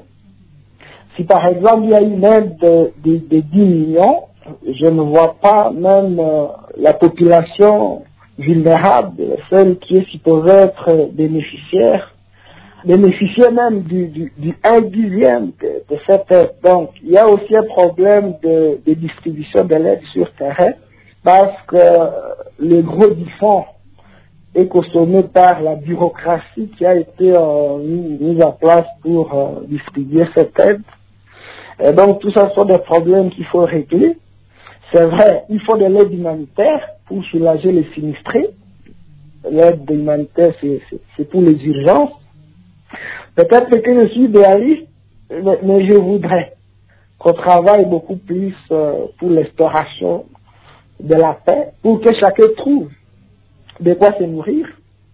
Si par exemple il y a une aide de, de, de dix millions, je ne vois pas même euh, la population vulnérable, celle qui est supposée être bénéficiaire, bénéficier même du, du, du un dixième de, de cette aide. Donc il y a aussi un problème de, de distribution de l'aide sur terrain, parce que le gros du fonds est consommé par la bureaucratie qui a été euh, mise en place pour euh, distribuer cette aide. Et donc tout ça sont des problèmes qu'il faut régler. C'est vrai, il faut de l'aide humanitaire pour soulager les sinistrés. L'aide humanitaire, c'est, c'est, c'est pour les urgences. Peut-être que je suis idéaliste, mais, mais je voudrais qu'on travaille beaucoup plus euh, pour l'instauration de la paix, pour que chacun trouve de quoi se nourrir,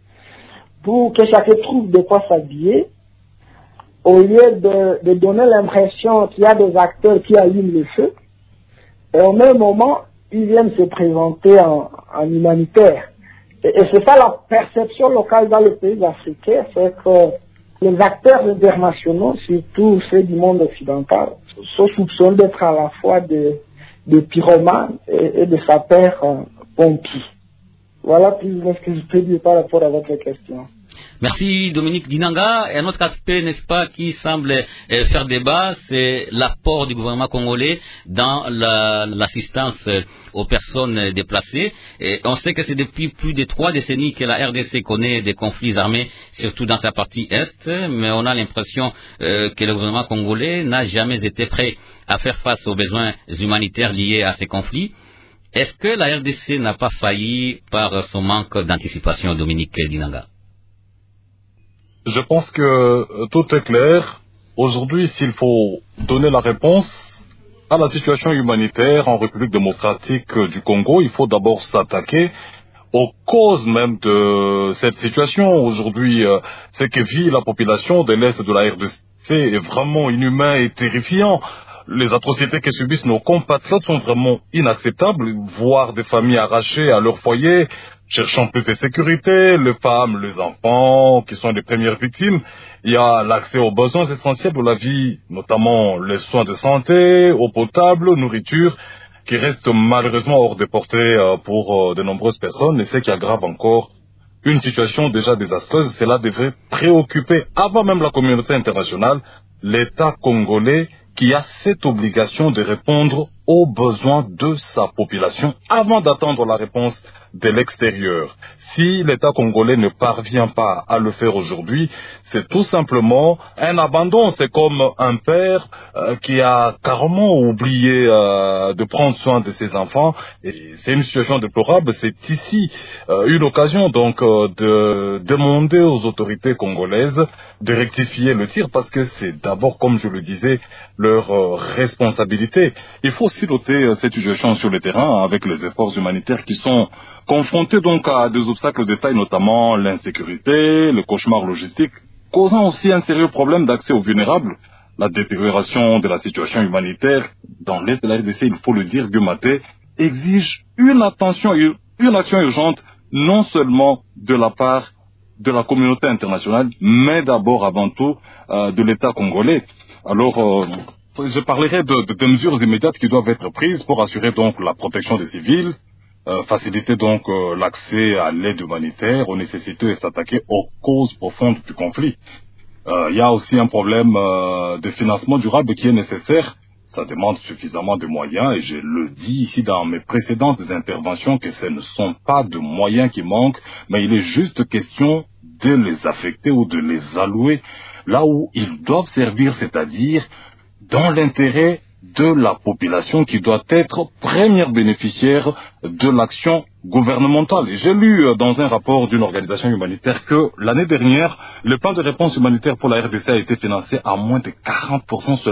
pour que chacun trouve de quoi s'habiller, au lieu de, de donner l'impression qu'il y a des acteurs qui allument le feu, et au même moment, ils viennent se présenter en, en humanitaire. Et, et c'est ça la perception locale dans les pays africains, c'est que les acteurs internationaux, surtout ceux du monde occidental, sont soupçonnés d'être à la fois des de pyromanes et, et de sapeurs-pompiers. Voilà plus ou moins ce que je peux dire par rapport à votre question. Merci Dominique Dinanga. Un autre aspect, n'est-ce pas, qui semble euh, faire débat, c'est l'apport du gouvernement congolais dans la, l'assistance aux personnes déplacées. Et on sait que c'est depuis plus de trois décennies que la R D C connaît des conflits armés, surtout dans sa partie Est, mais on a l'impression euh, que le gouvernement congolais n'a jamais été prêt à faire face aux besoins humanitaires liés à ces conflits. Est-ce que la R D C n'a pas failli par son manque d'anticipation, Dominique Dinanga? Je pense que tout est clair. Aujourd'hui, s'il faut donner la réponse à la situation humanitaire en République démocratique du Congo, il faut d'abord s'attaquer aux causes même de cette situation. Aujourd'hui, euh, ce que vit la population de l'Est de la R D C est vraiment inhumain et terrifiant. Les atrocités que subissent nos compatriotes sont vraiment inacceptables. Voir des familles arrachées à leur foyer, cherchant plus de sécurité, les femmes, les enfants, qui sont les premières victimes. Il y a l'accès aux besoins essentiels de la vie, notamment les soins de santé, eau potable, nourriture, qui restent malheureusement hors de portée pour de nombreuses personnes. Et ce qui aggrave encore une situation déjà désastreuse, cela devrait préoccuper, avant même la communauté internationale, l'État congolais, qui a cette obligation de répondre aux besoins de sa population avant d'attendre la réponse de l'extérieur. Si l'État congolais ne parvient pas à le faire aujourd'hui, c'est tout simplement un abandon. C'est comme un père euh, qui a carrément oublié euh, de prendre soin de ses enfants. Et c'est une situation déplorable. C'est ici euh, une occasion donc euh, de demander aux autorités congolaises de rectifier le tir, parce que c'est d'abord, comme je le disais, leur euh, responsabilité. Il faut aussi noter euh, cette situation sur le terrain avec les efforts humanitaires qui sont confrontés donc à des obstacles de taille, notamment l'insécurité, le cauchemar logistique, causant aussi un sérieux problème d'accès aux vulnérables. La détérioration de la situation humanitaire dans l'Est de la R D C, il faut le dire, Gumaté, exige une attention, une action urgente, non seulement de la part de la communauté internationale, mais d'abord, avant tout, euh, de l'État congolais. Alors, euh, je parlerai de, de, de mesures immédiates qui doivent être prises pour assurer donc la protection des civils, euh, faciliter donc euh, l'accès à l'aide humanitaire, aux nécessités et s'attaquer aux causes profondes du conflit. Euh, il y a aussi un problème euh, de financement durable qui est nécessaire. Ça demande suffisamment de moyens, et je le dis ici dans mes précédentes interventions que ce ne sont pas de moyens qui manquent, mais il est juste question de les affecter ou de les allouer là où ils doivent servir, c'est-à-dire dans l'intérêt de la population qui doit être première bénéficiaire de l'action gouvernementale. Et j'ai lu dans un rapport d'une organisation humanitaire que l'année dernière, le plan de réponse humanitaire pour la R D C a été financé à moins de quarante pour cent seulement.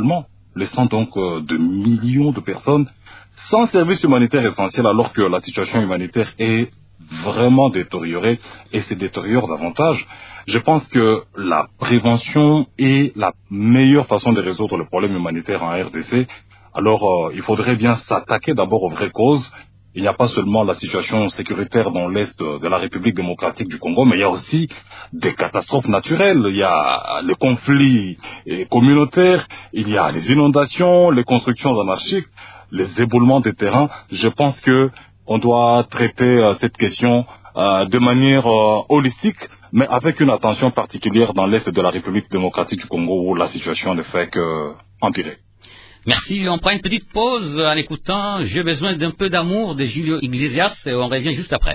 laissant donc euh, de millions de personnes sans service humanitaire essentiel alors que la situation humanitaire est vraiment détériorée et se détériore davantage. Je pense que la prévention est la meilleure façon de résoudre le problème humanitaire en R D C. Alors, euh, il faudrait bien s'attaquer d'abord aux vraies causes. Il n'y a pas seulement la situation sécuritaire dans l'Est de la République démocratique du Congo, mais il y a aussi des catastrophes naturelles. Il y a les conflits communautaires, il y a les inondations, les constructions anarchiques, les éboulements des terrains. Je pense que on doit traiter euh, cette question euh, de manière euh, holistique, mais avec une attention particulière dans l'Est de la République démocratique du Congo où la situation ne fait que empirer. Merci, on prend une petite pause en écoutant J'ai besoin d'un peu d'amour de Julio Iglesias et on revient juste après.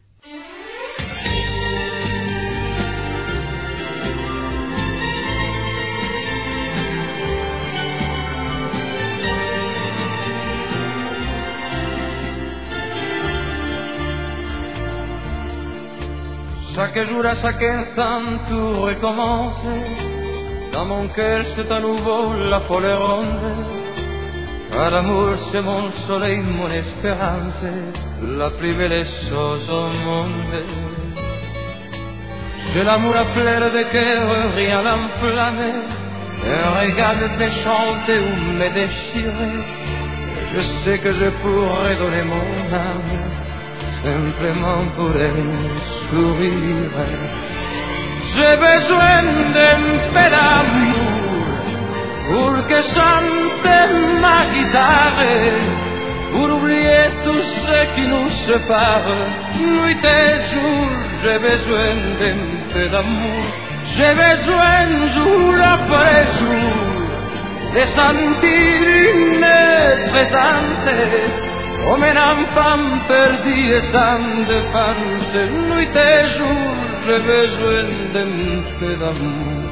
Chaque jour, à chaque instant, tout recommence. Dans mon cœur, c'est à nouveau la folle ronde. Car l'amour, c'est mon soleil, mon espérance, la plus belle chose au monde. J'ai l'amour à fleur de cœur, rien l'enflamme. Un regard me fait chanter ou me déchirer. Je sais que je pourrais donner mon âme simplement pour un sourire. J'ai besoin d'un peu d'amour pour que chante ma guitare, pour oublier tout ce qui nous sépare. Nuit et jour, j'ai besoin d'un peu d'amour. J'ai besoin jour après jour de sentir une présence comme un enfant perdu et sans défense. Nuit et jour, j'ai besoin d'un peu d'amour.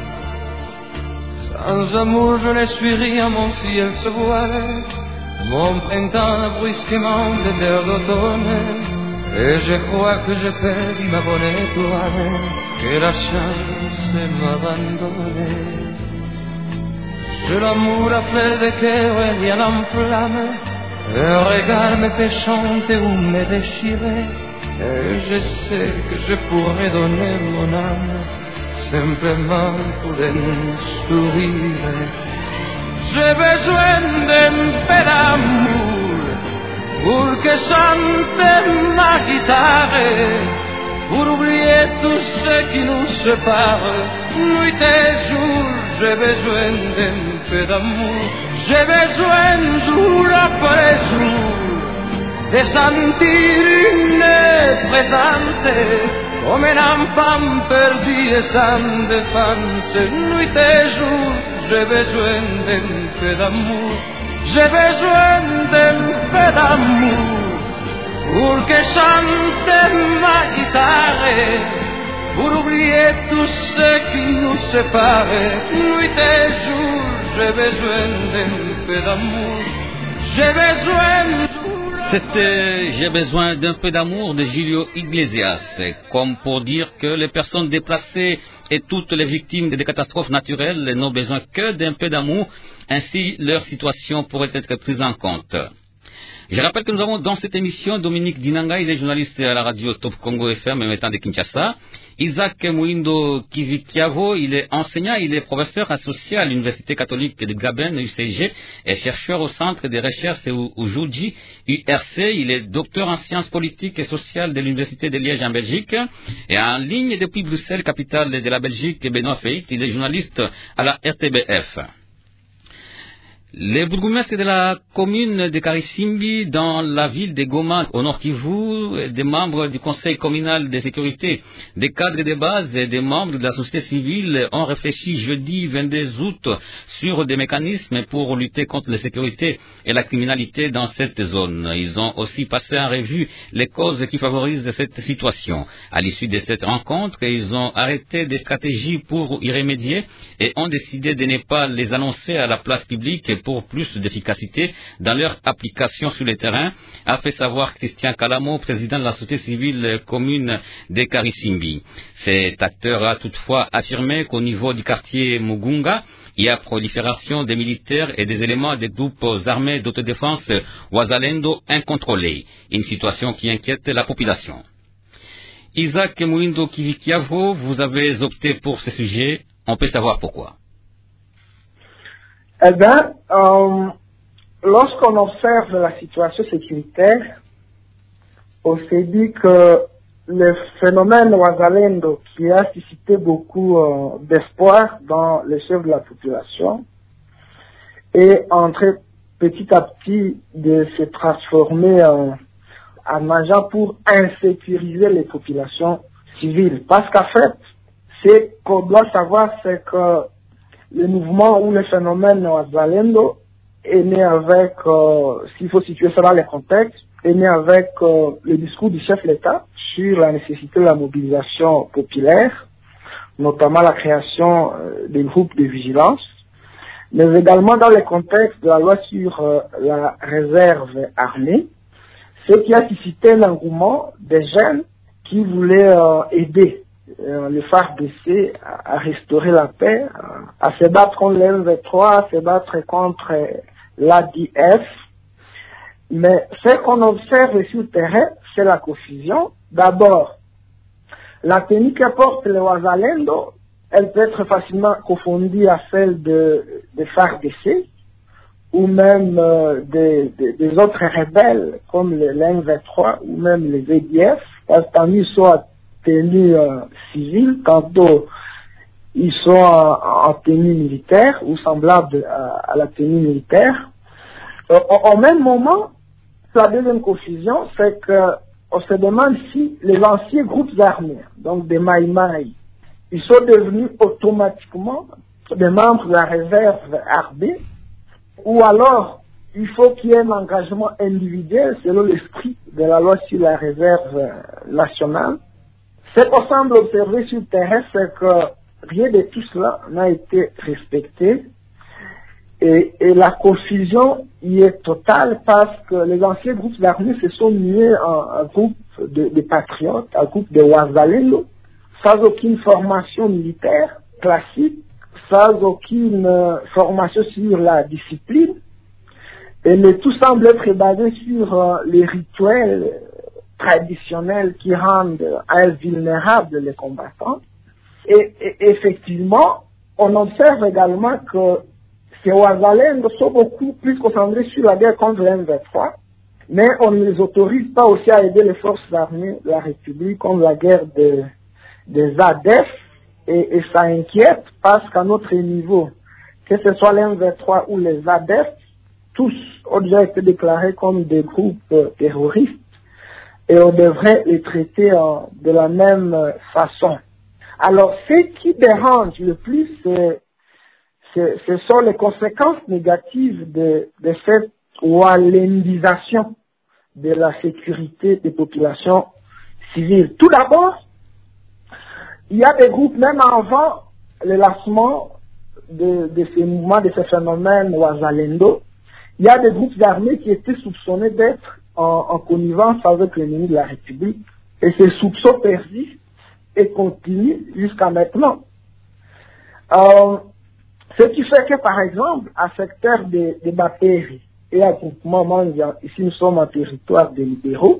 Sans amour, je ne suis rien, mon ciel se voile. Mon printemps a brusquement des airs d'automne. Et je crois que j'ai perdu ma bonne étoile, que la chance m'abandonne. J'ai l'amour à fleur de cœur et rien n'enflamme. Un regard me fait chanter ou me déchirer. Et je sais que je pourrais donner mon âme simplement pour un sourire. J'ai besoin d'un peu d'amour pour que chante ma guitare, pour oublier tout ce qui nous sépare. Nuit et jour, j'ai besoin d'un peu d'amour. J'ai besoin jour après jour de sentir une présence comme un enfant perdu et sans défense. Nuit et jour, j'ai besoin d'un peu d'amour. J'ai besoin d'un peu d'amour pour que chante ma guitare, pour oublier tout ce qui nous sépare. Nuit et jour, j'ai besoin d'un peu d'amour. J'ai besoin. C'était J'ai besoin d'un peu d'amour de Julio Iglesias, comme pour dire que les personnes déplacées et toutes les victimes des catastrophes naturelles n'ont besoin que d'un peu d'amour, ainsi leur situation pourrait être prise en compte. Je rappelle que nous avons dans cette émission Dominique Dinanga, il est journaliste à la radio Top Congo F M émettant de Kinshasa. Isaac Mouindo Kivikiavo, il est enseignant, il est professeur associé à l'Université catholique de Gaben, U C G, et chercheur au Centre de recherche Ujuji, U R C. Il est docteur en sciences politiques et sociales de l'Université de Liège en Belgique. Et en ligne depuis Bruxelles, capitale de la Belgique, Benoît Feit, il est journaliste à la R T B F. Les bourgmestres de la commune de Karisimbi, dans la ville de Goma, au Nord Kivu, des membres du conseil communal de sécurité, des cadres de base et des membres de la société civile ont réfléchi jeudi vingt-deux août sur des mécanismes pour lutter contre la sécurité et la criminalité dans cette zone. Ils ont aussi passé en revue les causes qui favorisent cette situation. À l'issue de cette rencontre, ils ont arrêté des stratégies pour y remédier et ont décidé de ne pas les annoncer à la place publique pour plus d'efficacité dans leur application sur le terrain, a fait savoir Christian Kalamo, président de la société civile commune de Karisimbi. Cet acteur a toutefois affirmé qu'au niveau du quartier Mugunga, Il y a prolifération des militaires et des éléments des groupes armés d'autodéfense Wazalendo incontrôlés, une situation qui inquiète la population. Isaac Mouindo Kivikiavo, vous avez opté pour ce sujet, on peut savoir pourquoi. Eh bien, euh, lorsqu'on observe la situation sécuritaire, on s'est dit que le phénomène Wazalendo, qui a suscité beaucoup euh, d'espoir dans les chefs de la population, est en train petit à petit de se transformer en, en agent pour insécuriser les populations civiles. Parce qu'en fait, ce qu'on doit savoir, c'est que le mouvement ou le phénomène Wazalendo est né avec, euh, s'il faut situer ça dans le contexte, est né avec euh, le discours du chef de l'État sur la nécessité de la mobilisation populaire, notamment la création euh, des groupes de vigilance, mais également dans le contexte de la loi sur euh, la réserve armée, ce qui a suscité l'engouement des jeunes qui voulaient euh, aider euh, le F A R D C à, à restaurer la paix, à, à se battre contre l'M vingt-trois, à se battre contre euh, l'A D F. Mais ce qu'on observe sur le terrain, c'est la confusion. D'abord, la tenue que porte le Wazalendo, elle peut être facilement confondue à celle de, de F A R D C ou même euh, des, des, des autres rebelles comme le l'M vingt-trois ou même les V D F, parce que ils sont en tenue euh, civile, tantôt ils sont en, en tenue militaire ou semblable à, à la tenue militaire. Euh, au, au même moment, la deuxième confusion, c'est qu'on se demande si les anciens groupes armés, donc des Maï Maï, ils sont devenus automatiquement des membres de la réserve armée, ou alors il faut qu'il y ait un engagement individuel selon l'esprit de la loi sur la réserve nationale. Ce qu'on semble observer sur le terrain, c'est que rien de tout cela n'a été respecté. Et, et la confusion y est totale parce que les anciens groupes armés se sont mués en un groupe de, de patriotes, un groupe de Wazalendo, sans aucune formation militaire classique, sans aucune euh, formation sur la discipline. Et le tout semble être basé sur euh, les rituels traditionnels qui rendent invulnérables les combattants. Et, et effectivement, on observe également que ces Wazalendo sont beaucoup plus concentrés sur la guerre contre l'M vingt-trois, mais on ne les autorise pas aussi à aider les forces armées de la République contre la guerre de, des A D F, et, et ça inquiète parce qu'à notre niveau, que ce soit l'M vingt-trois ou les A D F, tous ont déjà été déclarés comme des groupes euh, terroristes, et on devrait les traiter euh, de la même euh, façon. Alors, ce qui dérange le plus, c'est Ce, ce sont les conséquences négatives de, de cette walendisation de la sécurité des populations civiles. Tout d'abord, il y a des groupes, même avant le lancement de, de ces mouvements, de ces phénomènes Wazalendo, il y a des groupes armés qui étaient soupçonnés d'être en, en connivence avec l'ennemi de la République. Et ces soupçons persistent et continuent jusqu'à maintenant. Euh, Ce qui fait que, par exemple, à secteur de, de Bapéry et à groupement Mandia, ici nous sommes en territoire des libéraux,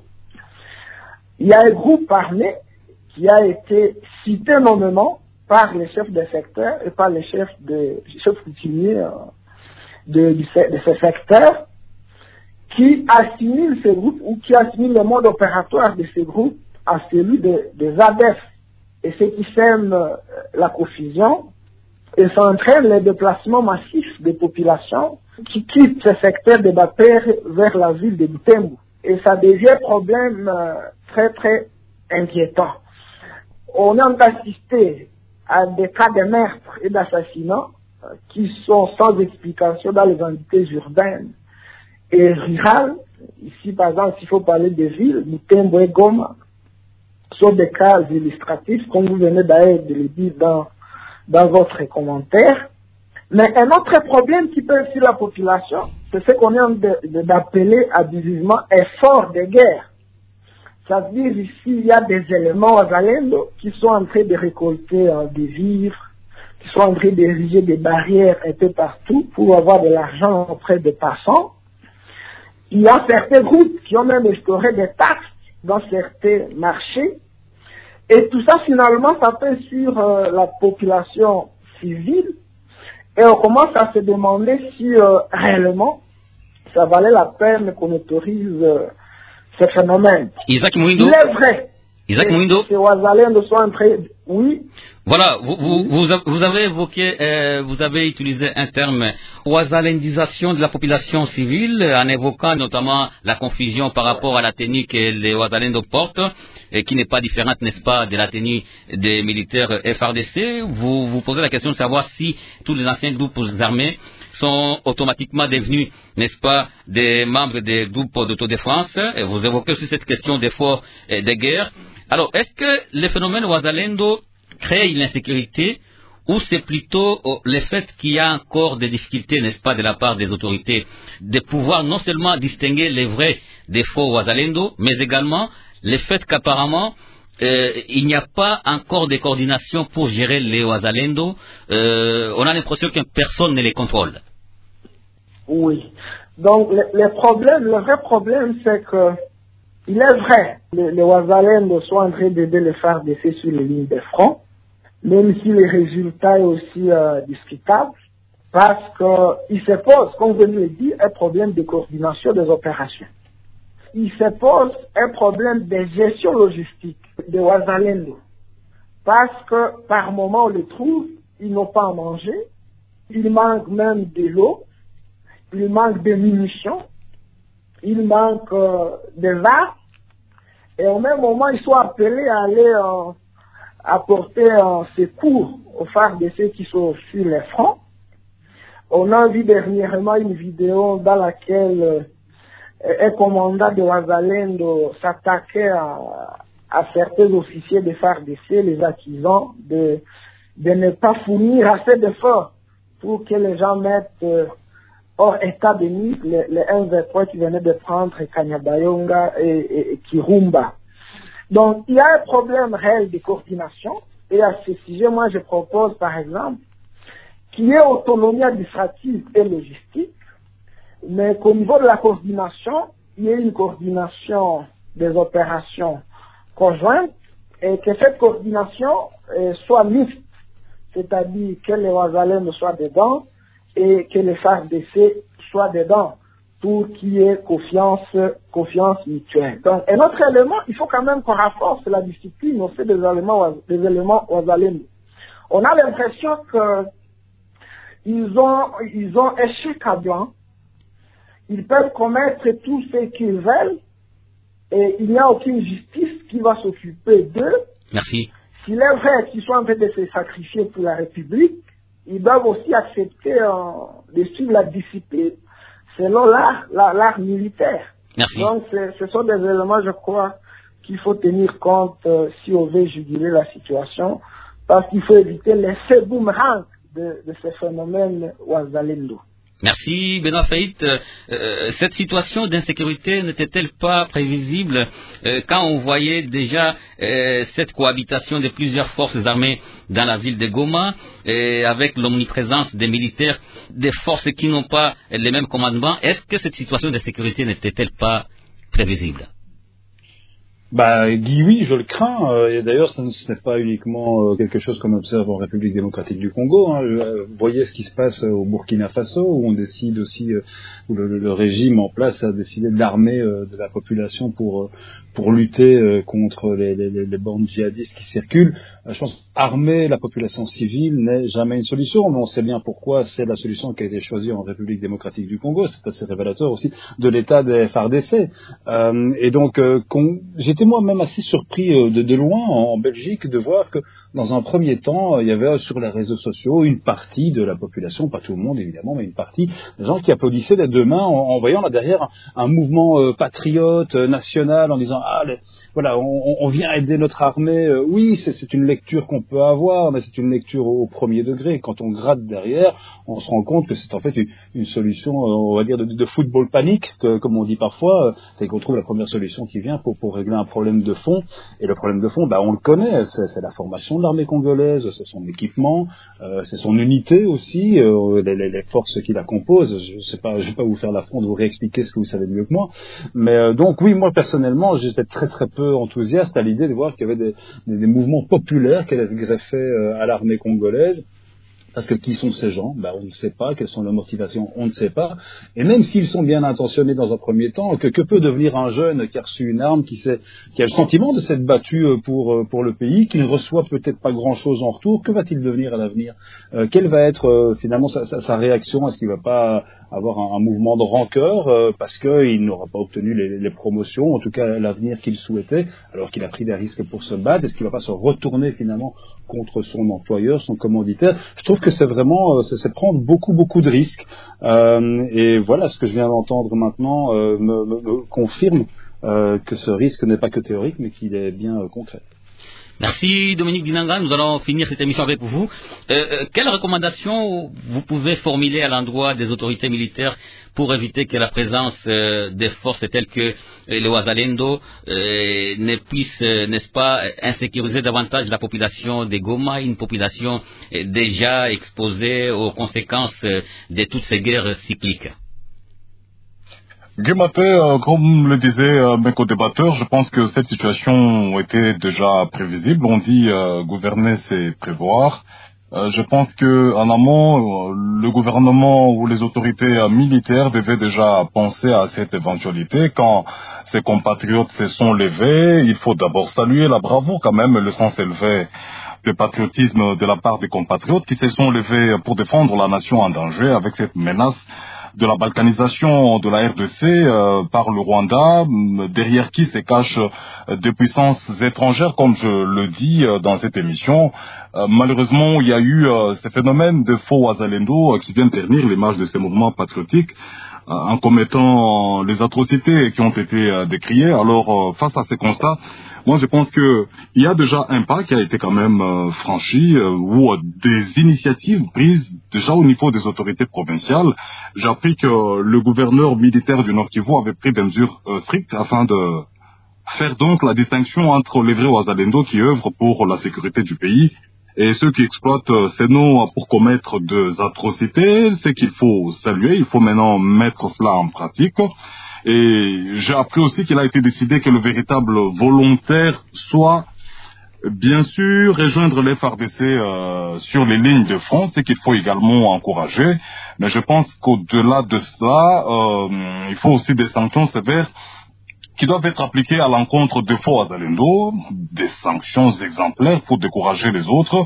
il y a un groupe armé qui a été cité nommément par les chefs de secteur et par les chefs de chefs coutumiers de, de, de ce secteur qui assimile ce groupe ou qui assimile le mode opératoire de ce groupe à celui de, des A D F. Et ce qui sème la confusion, et ça entraîne le déplacement massif des populations qui quittent ce secteur de Bapéry vers la ville de Butembo. Et ça devient un problème euh, très très inquiétant. On a assisté à des cas de meurtre et d'assassinat euh, qui sont sans explication dans les entités urbaines et rurales. Ici, par exemple, s'il faut parler des villes, Butembo et Goma sont des cas illustratifs, comme vous venez d'ailleurs de le dire dans dans votre commentaire. Mais un autre problème qui peut sur la population, c'est ce qu'on est d'appeler abusivement effort de guerre. Ça veut dire ici, il y a des éléments Wazalendo qui sont en train de récolter euh, des vivres, qui sont en train d'ériger des barrières un peu partout pour avoir de l'argent auprès des passants. Il y a certains groupes qui ont même instauré des taxes dans certains marchés. Et tout ça, finalement, ça pèse sur euh, la population civile. Et on commence à se demander si euh, réellement ça valait la peine qu'on autorise euh, ce phénomène. Isaac Mouindo. Il est vrai. Isaac Mouindo. Que Ouazalendo soit en train... Oui. Voilà, vous, vous, vous, vous avez évoqué, euh, vous avez utilisé un terme, ouazalendisation de la population civile, en évoquant notamment la confusion par rapport à la tenue que les Ouazalendo portent, et qui n'est pas différente, n'est-ce pas, de la tenue des militaires F R D C. Vous vous posez la question de savoir si tous les anciens groupes armés sont automatiquement devenus, n'est-ce pas, des membres des groupes d'autodéfense. Et vous évoquez aussi cette question d'efforts et de guerre. Alors, est-ce que le phénomène Ouazalendo crée l'insécurité ou c'est plutôt le fait qu'il y a encore des difficultés, n'est-ce pas, de la part des autorités de pouvoir non seulement distinguer les vrais des faux Ouazalendo, mais également le fait qu'apparemment euh, il n'y a pas encore de coordination pour gérer les Ouazalendo. Euh, on a l'impression que personne ne les contrôle. Oui. Donc, le, le problème, le vrai problème, c'est que il est vrai, les, les Ouazalendo sont en train d'aider les F A R D C sur les lignes de front, même si le résultat est aussi euh, discutable, parce qu'il se pose, comme vous le dites, un problème de coordination des opérations. Il se pose un problème de gestion logistique des Ouazalendo, parce que par moment on les trouve, ils n'ont pas à manger, il manque même de l'eau, il manque de munitions, il manque euh, des armes, et au même moment, ils sont appelés à aller euh, apporter un euh, secours aux F A R D C qui sont sur les fronts. On a vu dernièrement une vidéo dans laquelle euh, un commandant de Ouazalendo s'attaquait à, à certains officiers des F A R D C, les accusant de, de ne pas fournir assez d'efforts pour que les gens mettent euh, hors état de nuit les, les un vingt-trois qui venaient de prendre Kanyabayonga et, et, et Kirumba. Donc, il y a un problème réel de coordination. Et à ce sujet, moi, je propose, par exemple, qu'il y ait autonomie administrative et logistique, mais qu'au niveau de la coordination, il y ait une coordination des opérations conjointes et que cette coordination euh, soit mixte, c'est-à-dire que les Ouazalendo soient dedans et que les F A R D C soient dedans pour qu'il y ait confiance, confiance mutuelle. Donc, un autre élément, il faut quand même qu'on renforce la discipline au fait des éléments, des éléments Ouazalendo. On a l'impression que ils ont, ils ont échec à blanc. Ils peuvent commettre tout ce qu'ils veulent et il n'y a aucune justice qui va s'occuper d'eux. Merci. S'il est vrai qu'ils sont en train de se sacrifier pour la République, ils doivent aussi accepter euh, de suivre la discipline selon l'art, l'art militaire. Merci. Donc, ce sont des éléments, je crois, qu'il faut tenir compte euh, si on veut juguler la situation, parce qu'il faut éviter l'effet boomerang de, de ce phénomène Ouazalendo. Merci Benoît Faït. Euh, cette situation d'insécurité n'était-elle pas prévisible euh, quand on voyait déjà euh, cette cohabitation de plusieurs forces armées dans la ville de Goma et avec l'omniprésence des militaires, des forces qui n'ont pas les mêmes commandements? Est-ce que cette situation d'insécurité n'était-elle pas prévisible? Bah, Guy, oui, je le crains. Euh, et d'ailleurs, ce n'est pas uniquement euh, quelque chose qu'on observe en République démocratique du Congo. Hein. Euh, vous voyez ce qui se passe au Burkina Faso, où on décide aussi, euh, où le, le régime en place a décidé d'armer euh, de la population pour euh, pour lutter euh, contre les, les, les bandes djihadistes qui circulent. Euh, je pense qu'armer la population civile n'est jamais une solution, mais on sait bien pourquoi c'est la solution qui a été choisie en République démocratique du Congo. C'est assez révélateur aussi de l'état des F A R D C. Euh, et donc, euh, j'étais moi-même assez surpris euh, de, de loin en, en Belgique de voir que dans un premier temps, euh, il y avait sur les réseaux sociaux une partie de la population, pas tout le monde évidemment, mais une partie des gens qui applaudissaient des deux mains en, en voyant là derrière un, un mouvement euh, patriote, euh, national, en disant ah les, voilà, on, on vient aider notre armée. Euh, oui, c'est, c'est une lecture qu'on peut avoir, mais c'est une lecture au, au premier degré. Quand on gratte derrière, on se rend compte que c'est en fait une, une solution, euh, on va dire, de, de football panique, que, comme on dit parfois, euh, c'est qu'on trouve la première solution qui vient pour, pour régler un problème de fond. Et le problème de fond, bah, on le connaît, c'est, c'est la formation de l'armée congolaise, c'est son équipement, euh, c'est son unité aussi, euh, les, les, les forces qui la composent. Je sais pas, je vais pas vous faire l'affront de vous réexpliquer ce que vous savez mieux que moi. Mais euh, donc oui, moi personnellement, j'étais très très peu enthousiaste à l'idée de voir qu'il y avait des, des, des mouvements populaires qui allaient se greffer euh, à l'armée congolaise. Parce que qui sont ces gens? Ben, on ne sait pas. Quelles sont leurs motivations? On ne sait pas. Et même s'ils sont bien intentionnés dans un premier temps, que, que peut devenir un jeune qui a reçu une arme, qui, sait, qui a le sentiment de s'être battu pour, pour le pays, qui ne reçoit peut-être pas grand-chose en retour? Que va-t-il devenir à l'avenir? euh, Quelle va être euh, finalement sa, sa, sa réaction? Est-ce qu'il ne va pas avoir un, un mouvement de rancœur euh, parce qu'il n'aura pas obtenu les, les promotions, en tout cas l'avenir qu'il souhaitait, alors qu'il a pris des risques pour se battre? Est-ce qu'il ne va pas se retourner finalement contre son employeur, son commanditaire? Je trouve que c'est vraiment, c'est, c'est prendre beaucoup, beaucoup de risques. Euh, et voilà, ce que je viens d'entendre maintenant euh, me, me, me confirme euh, que ce risque n'est pas que théorique, mais qu'il est bien euh, concret. Merci Dominique Dinanga, nous allons finir cette émission avec vous. Euh, euh, quelles recommandations vous pouvez formuler à l'endroit des autorités militaires pour éviter que la présence euh, des forces telles que euh, le Wazalendo euh, ne puisse, euh, n'est-ce pas, insécuriser davantage la population de Goma, une population euh, déjà exposée aux conséquences euh, de toutes ces guerres cycliques? Guématé, euh, comme le disaient euh, mes co-débatteurs, je pense que cette situation était déjà prévisible. On dit euh, gouverner, c'est prévoir. Euh, je pense que en amont, euh, le gouvernement ou les autorités euh, militaires devaient déjà penser à cette éventualité. Quand ces compatriotes se sont levés, il faut d'abord saluer la bravoure quand même, le sens élevé de patriotisme de la part des compatriotes qui se sont levés pour défendre la nation en danger avec cette menace de la balkanisation de la R D C euh, par le Rwanda, derrière qui se cachent des puissances étrangères, comme je le dis euh, dans cette émission. Euh, malheureusement, il y a eu euh, ces phénomènes de faux Wazalendo euh, qui viennent ternir l'image de ces mouvements patriotiques euh, en commettant les atrocités qui ont été euh, décriées. Alors, euh, face à ces constats, moi, je pense que il y a déjà un pas qui a été quand même euh, franchi, euh, ou euh, des initiatives prises déjà au niveau des autorités provinciales. J'ai appris que euh, le gouverneur militaire du Nord Kivu avait pris des mesures euh, strictes afin de faire donc la distinction entre les vrais Wazalendo qui œuvrent pour la sécurité du pays et ceux qui exploitent euh, ces noms pour commettre des atrocités. C'est qu'il faut saluer, il faut maintenant mettre cela en pratique. Et j'ai appris aussi qu'il a été décidé que le véritable volontaire soit, bien sûr, rejoindre les F A R D C euh, sur les lignes de front, c'est qu'il faut également encourager. Mais je pense qu'au-delà de cela, euh, il faut aussi des sanctions sévères qui doivent être appliquées à l'encontre de faux Wazalendo, des sanctions exemplaires pour décourager les autres.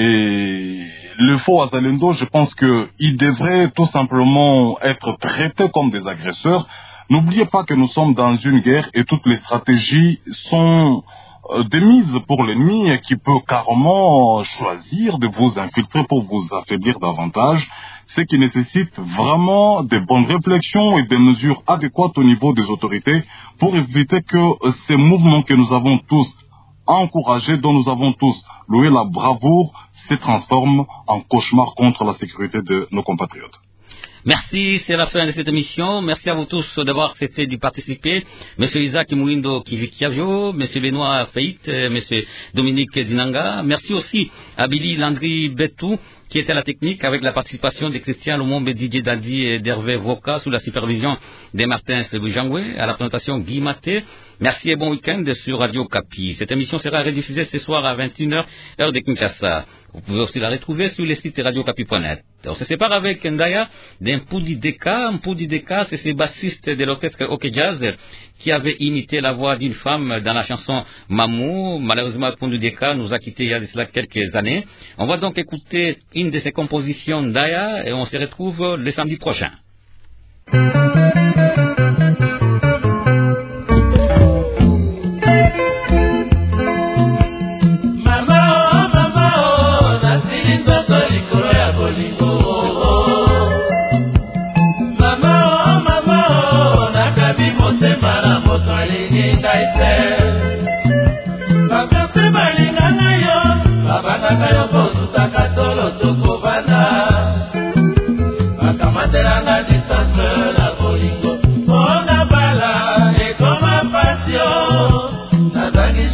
Et le faux Wazalendo, je pense qu'il devrait tout simplement être traité comme des agresseurs. N'oubliez pas que nous sommes dans une guerre et toutes les stratégies sont euh, des mises pour l'ennemi qui peut carrément choisir de vous infiltrer pour vous affaiblir davantage, ce qui nécessite vraiment de bonnes réflexions et des mesures adéquates au niveau des autorités pour éviter que ces mouvements que nous avons tous encouragés, dont nous avons tous loué la bravoure, se transforment en cauchemar contre la sécurité de nos compatriotes. Merci, c'est la fin de cette émission. Merci à vous tous d'avoir accepté d'y participer. Monsieur Isaac Mouindo Kivikiavio, Monsieur Benoît Feit, Monsieur Dominique Dinanga. Merci aussi à Billy Landry Betou, qui était à la technique avec la participation de Christian Lumombe, Didier Dadi et d'Hervé Voka sous la supervision de Martin Sebujangwe, à la présentation Guy Maté. Merci et bon week-end sur Radio Kapi. Cette émission sera rediffusée ce soir à vingt et une heures, heure de Kinshasa. Vous pouvez aussi la retrouver sur le site radio kapi point net. On se sépare avec Ndaya d'un Mpudi Deka. Mpudi Deka, c'est ce bassiste de l'orchestre OK Jazz qui avait imité la voix d'une femme dans la chanson Mamou. Malheureusement, Mpudi Deka nous a quittés il y a de cela quelques années. On va donc écouter une de ses compositions Ndaya et on se retrouve le samedi prochain.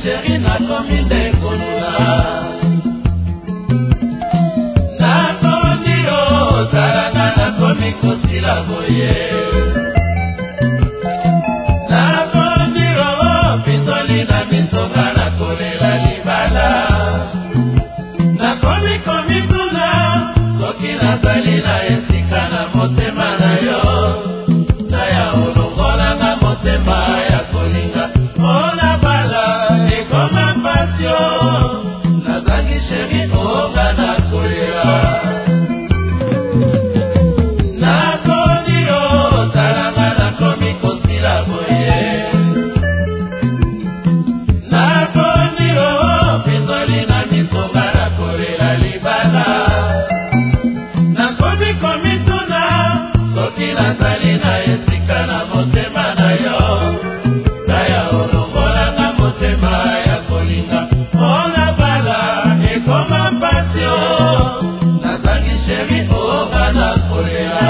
chéri na komi ndekonuna na kondi yo talanga na komi kosila boye na kondi yo pitoli na misonga na kolela libala na komi komi tuna soki nazali na esika na motema na yo na ya olongola na motema ya kolinga ona bala ekoma pasio nazangi sheri onga na kolela na koni yo talanga na komi kosila boye na koni yo pinzoli na misonga na kolela libala na komi komi tuna soki nazali na esika na motema na yo kaya olongola na motema ya kolinga ona bala ekoma pasio nazangi sheri onga na kolela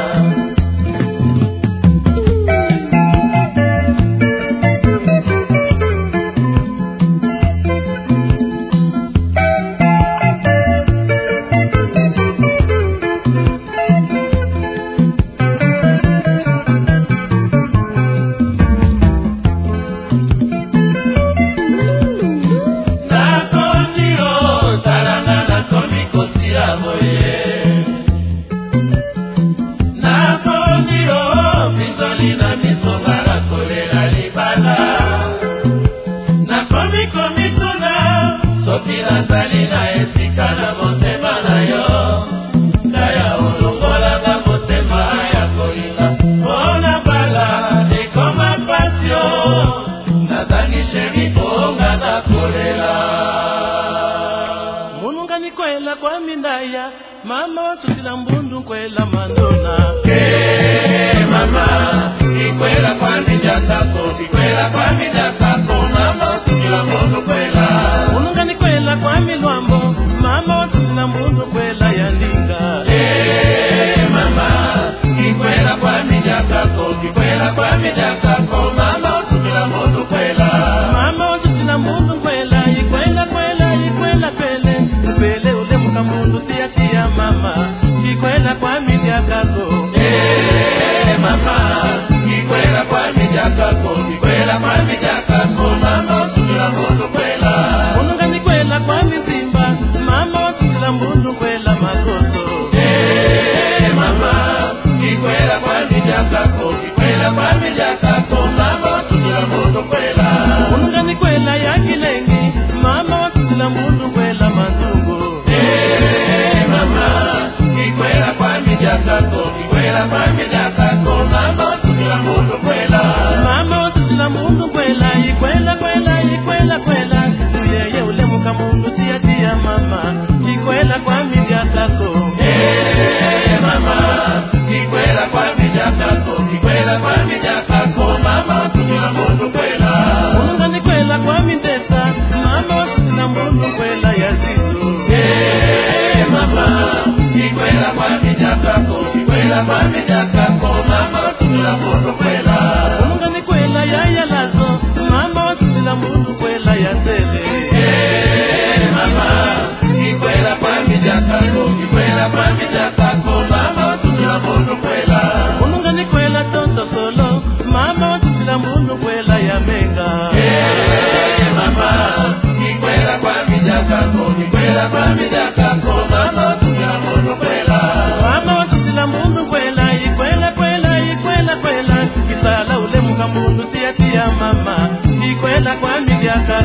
mama tutila mbundu kwela mandona eh mama ikwela kwa mijatako ikwela kwa mijatako mama tutila mbundu kwela unungani kwela kwa milwambo mama tutila mbundu kwela ya ndinga eh mama ikwela kwa mijatako ikwela kwa mijatako mama tutila mbundu kwela mama tutila mbundu kwela ikwela kwela ikwela pele pele ule mukamundu tia tia mama ikwela kwa media kako eh mama ikwela kwa media kako ikwela kwa media kako mama tutila mbundu kwela unungani kwela kwa mizimba mama tutila mbundu kwela makoso eh mama ikwela kwa media kako ikwela kwa media kako mama tutila mbundu kwela unungani kwela ya kilengi mama tutila mbundu kwela manzungu eh mama ikwela kwa media kako ikwela kwa media kako mama tutila mbundu kwela mama tutila mbundu kwela ikwela kwela ikwela kwela tuyeye ule mukamundu tia tia mama ikwela kwa media kako eh mama ikwela kwa media kako ikwela kwa media kako mama tutila mbundu kwela unungani kwela kwa mindesa mama tutila mbundu kwela yazitu eh mama ikwela kwa media kako ikwela kwa media kako mama tutila mbundu kwela unungani kwela ya yalazo mama tutila mbundu kwela ya zele eh mama ikwela kwa media kako ikwela kwa media kako mama tutila mbundu kwela unungani kwela toto solo mama tutila mbundu kwela ya menga eh mama ikwela kwa media kako ikwela kwa media kako mama tutila mbundu kwela mama tutila mbundu kwela ikwela kwela ikwela kwela kisala ule mukamundu tia tia mama ikwela kwa media kako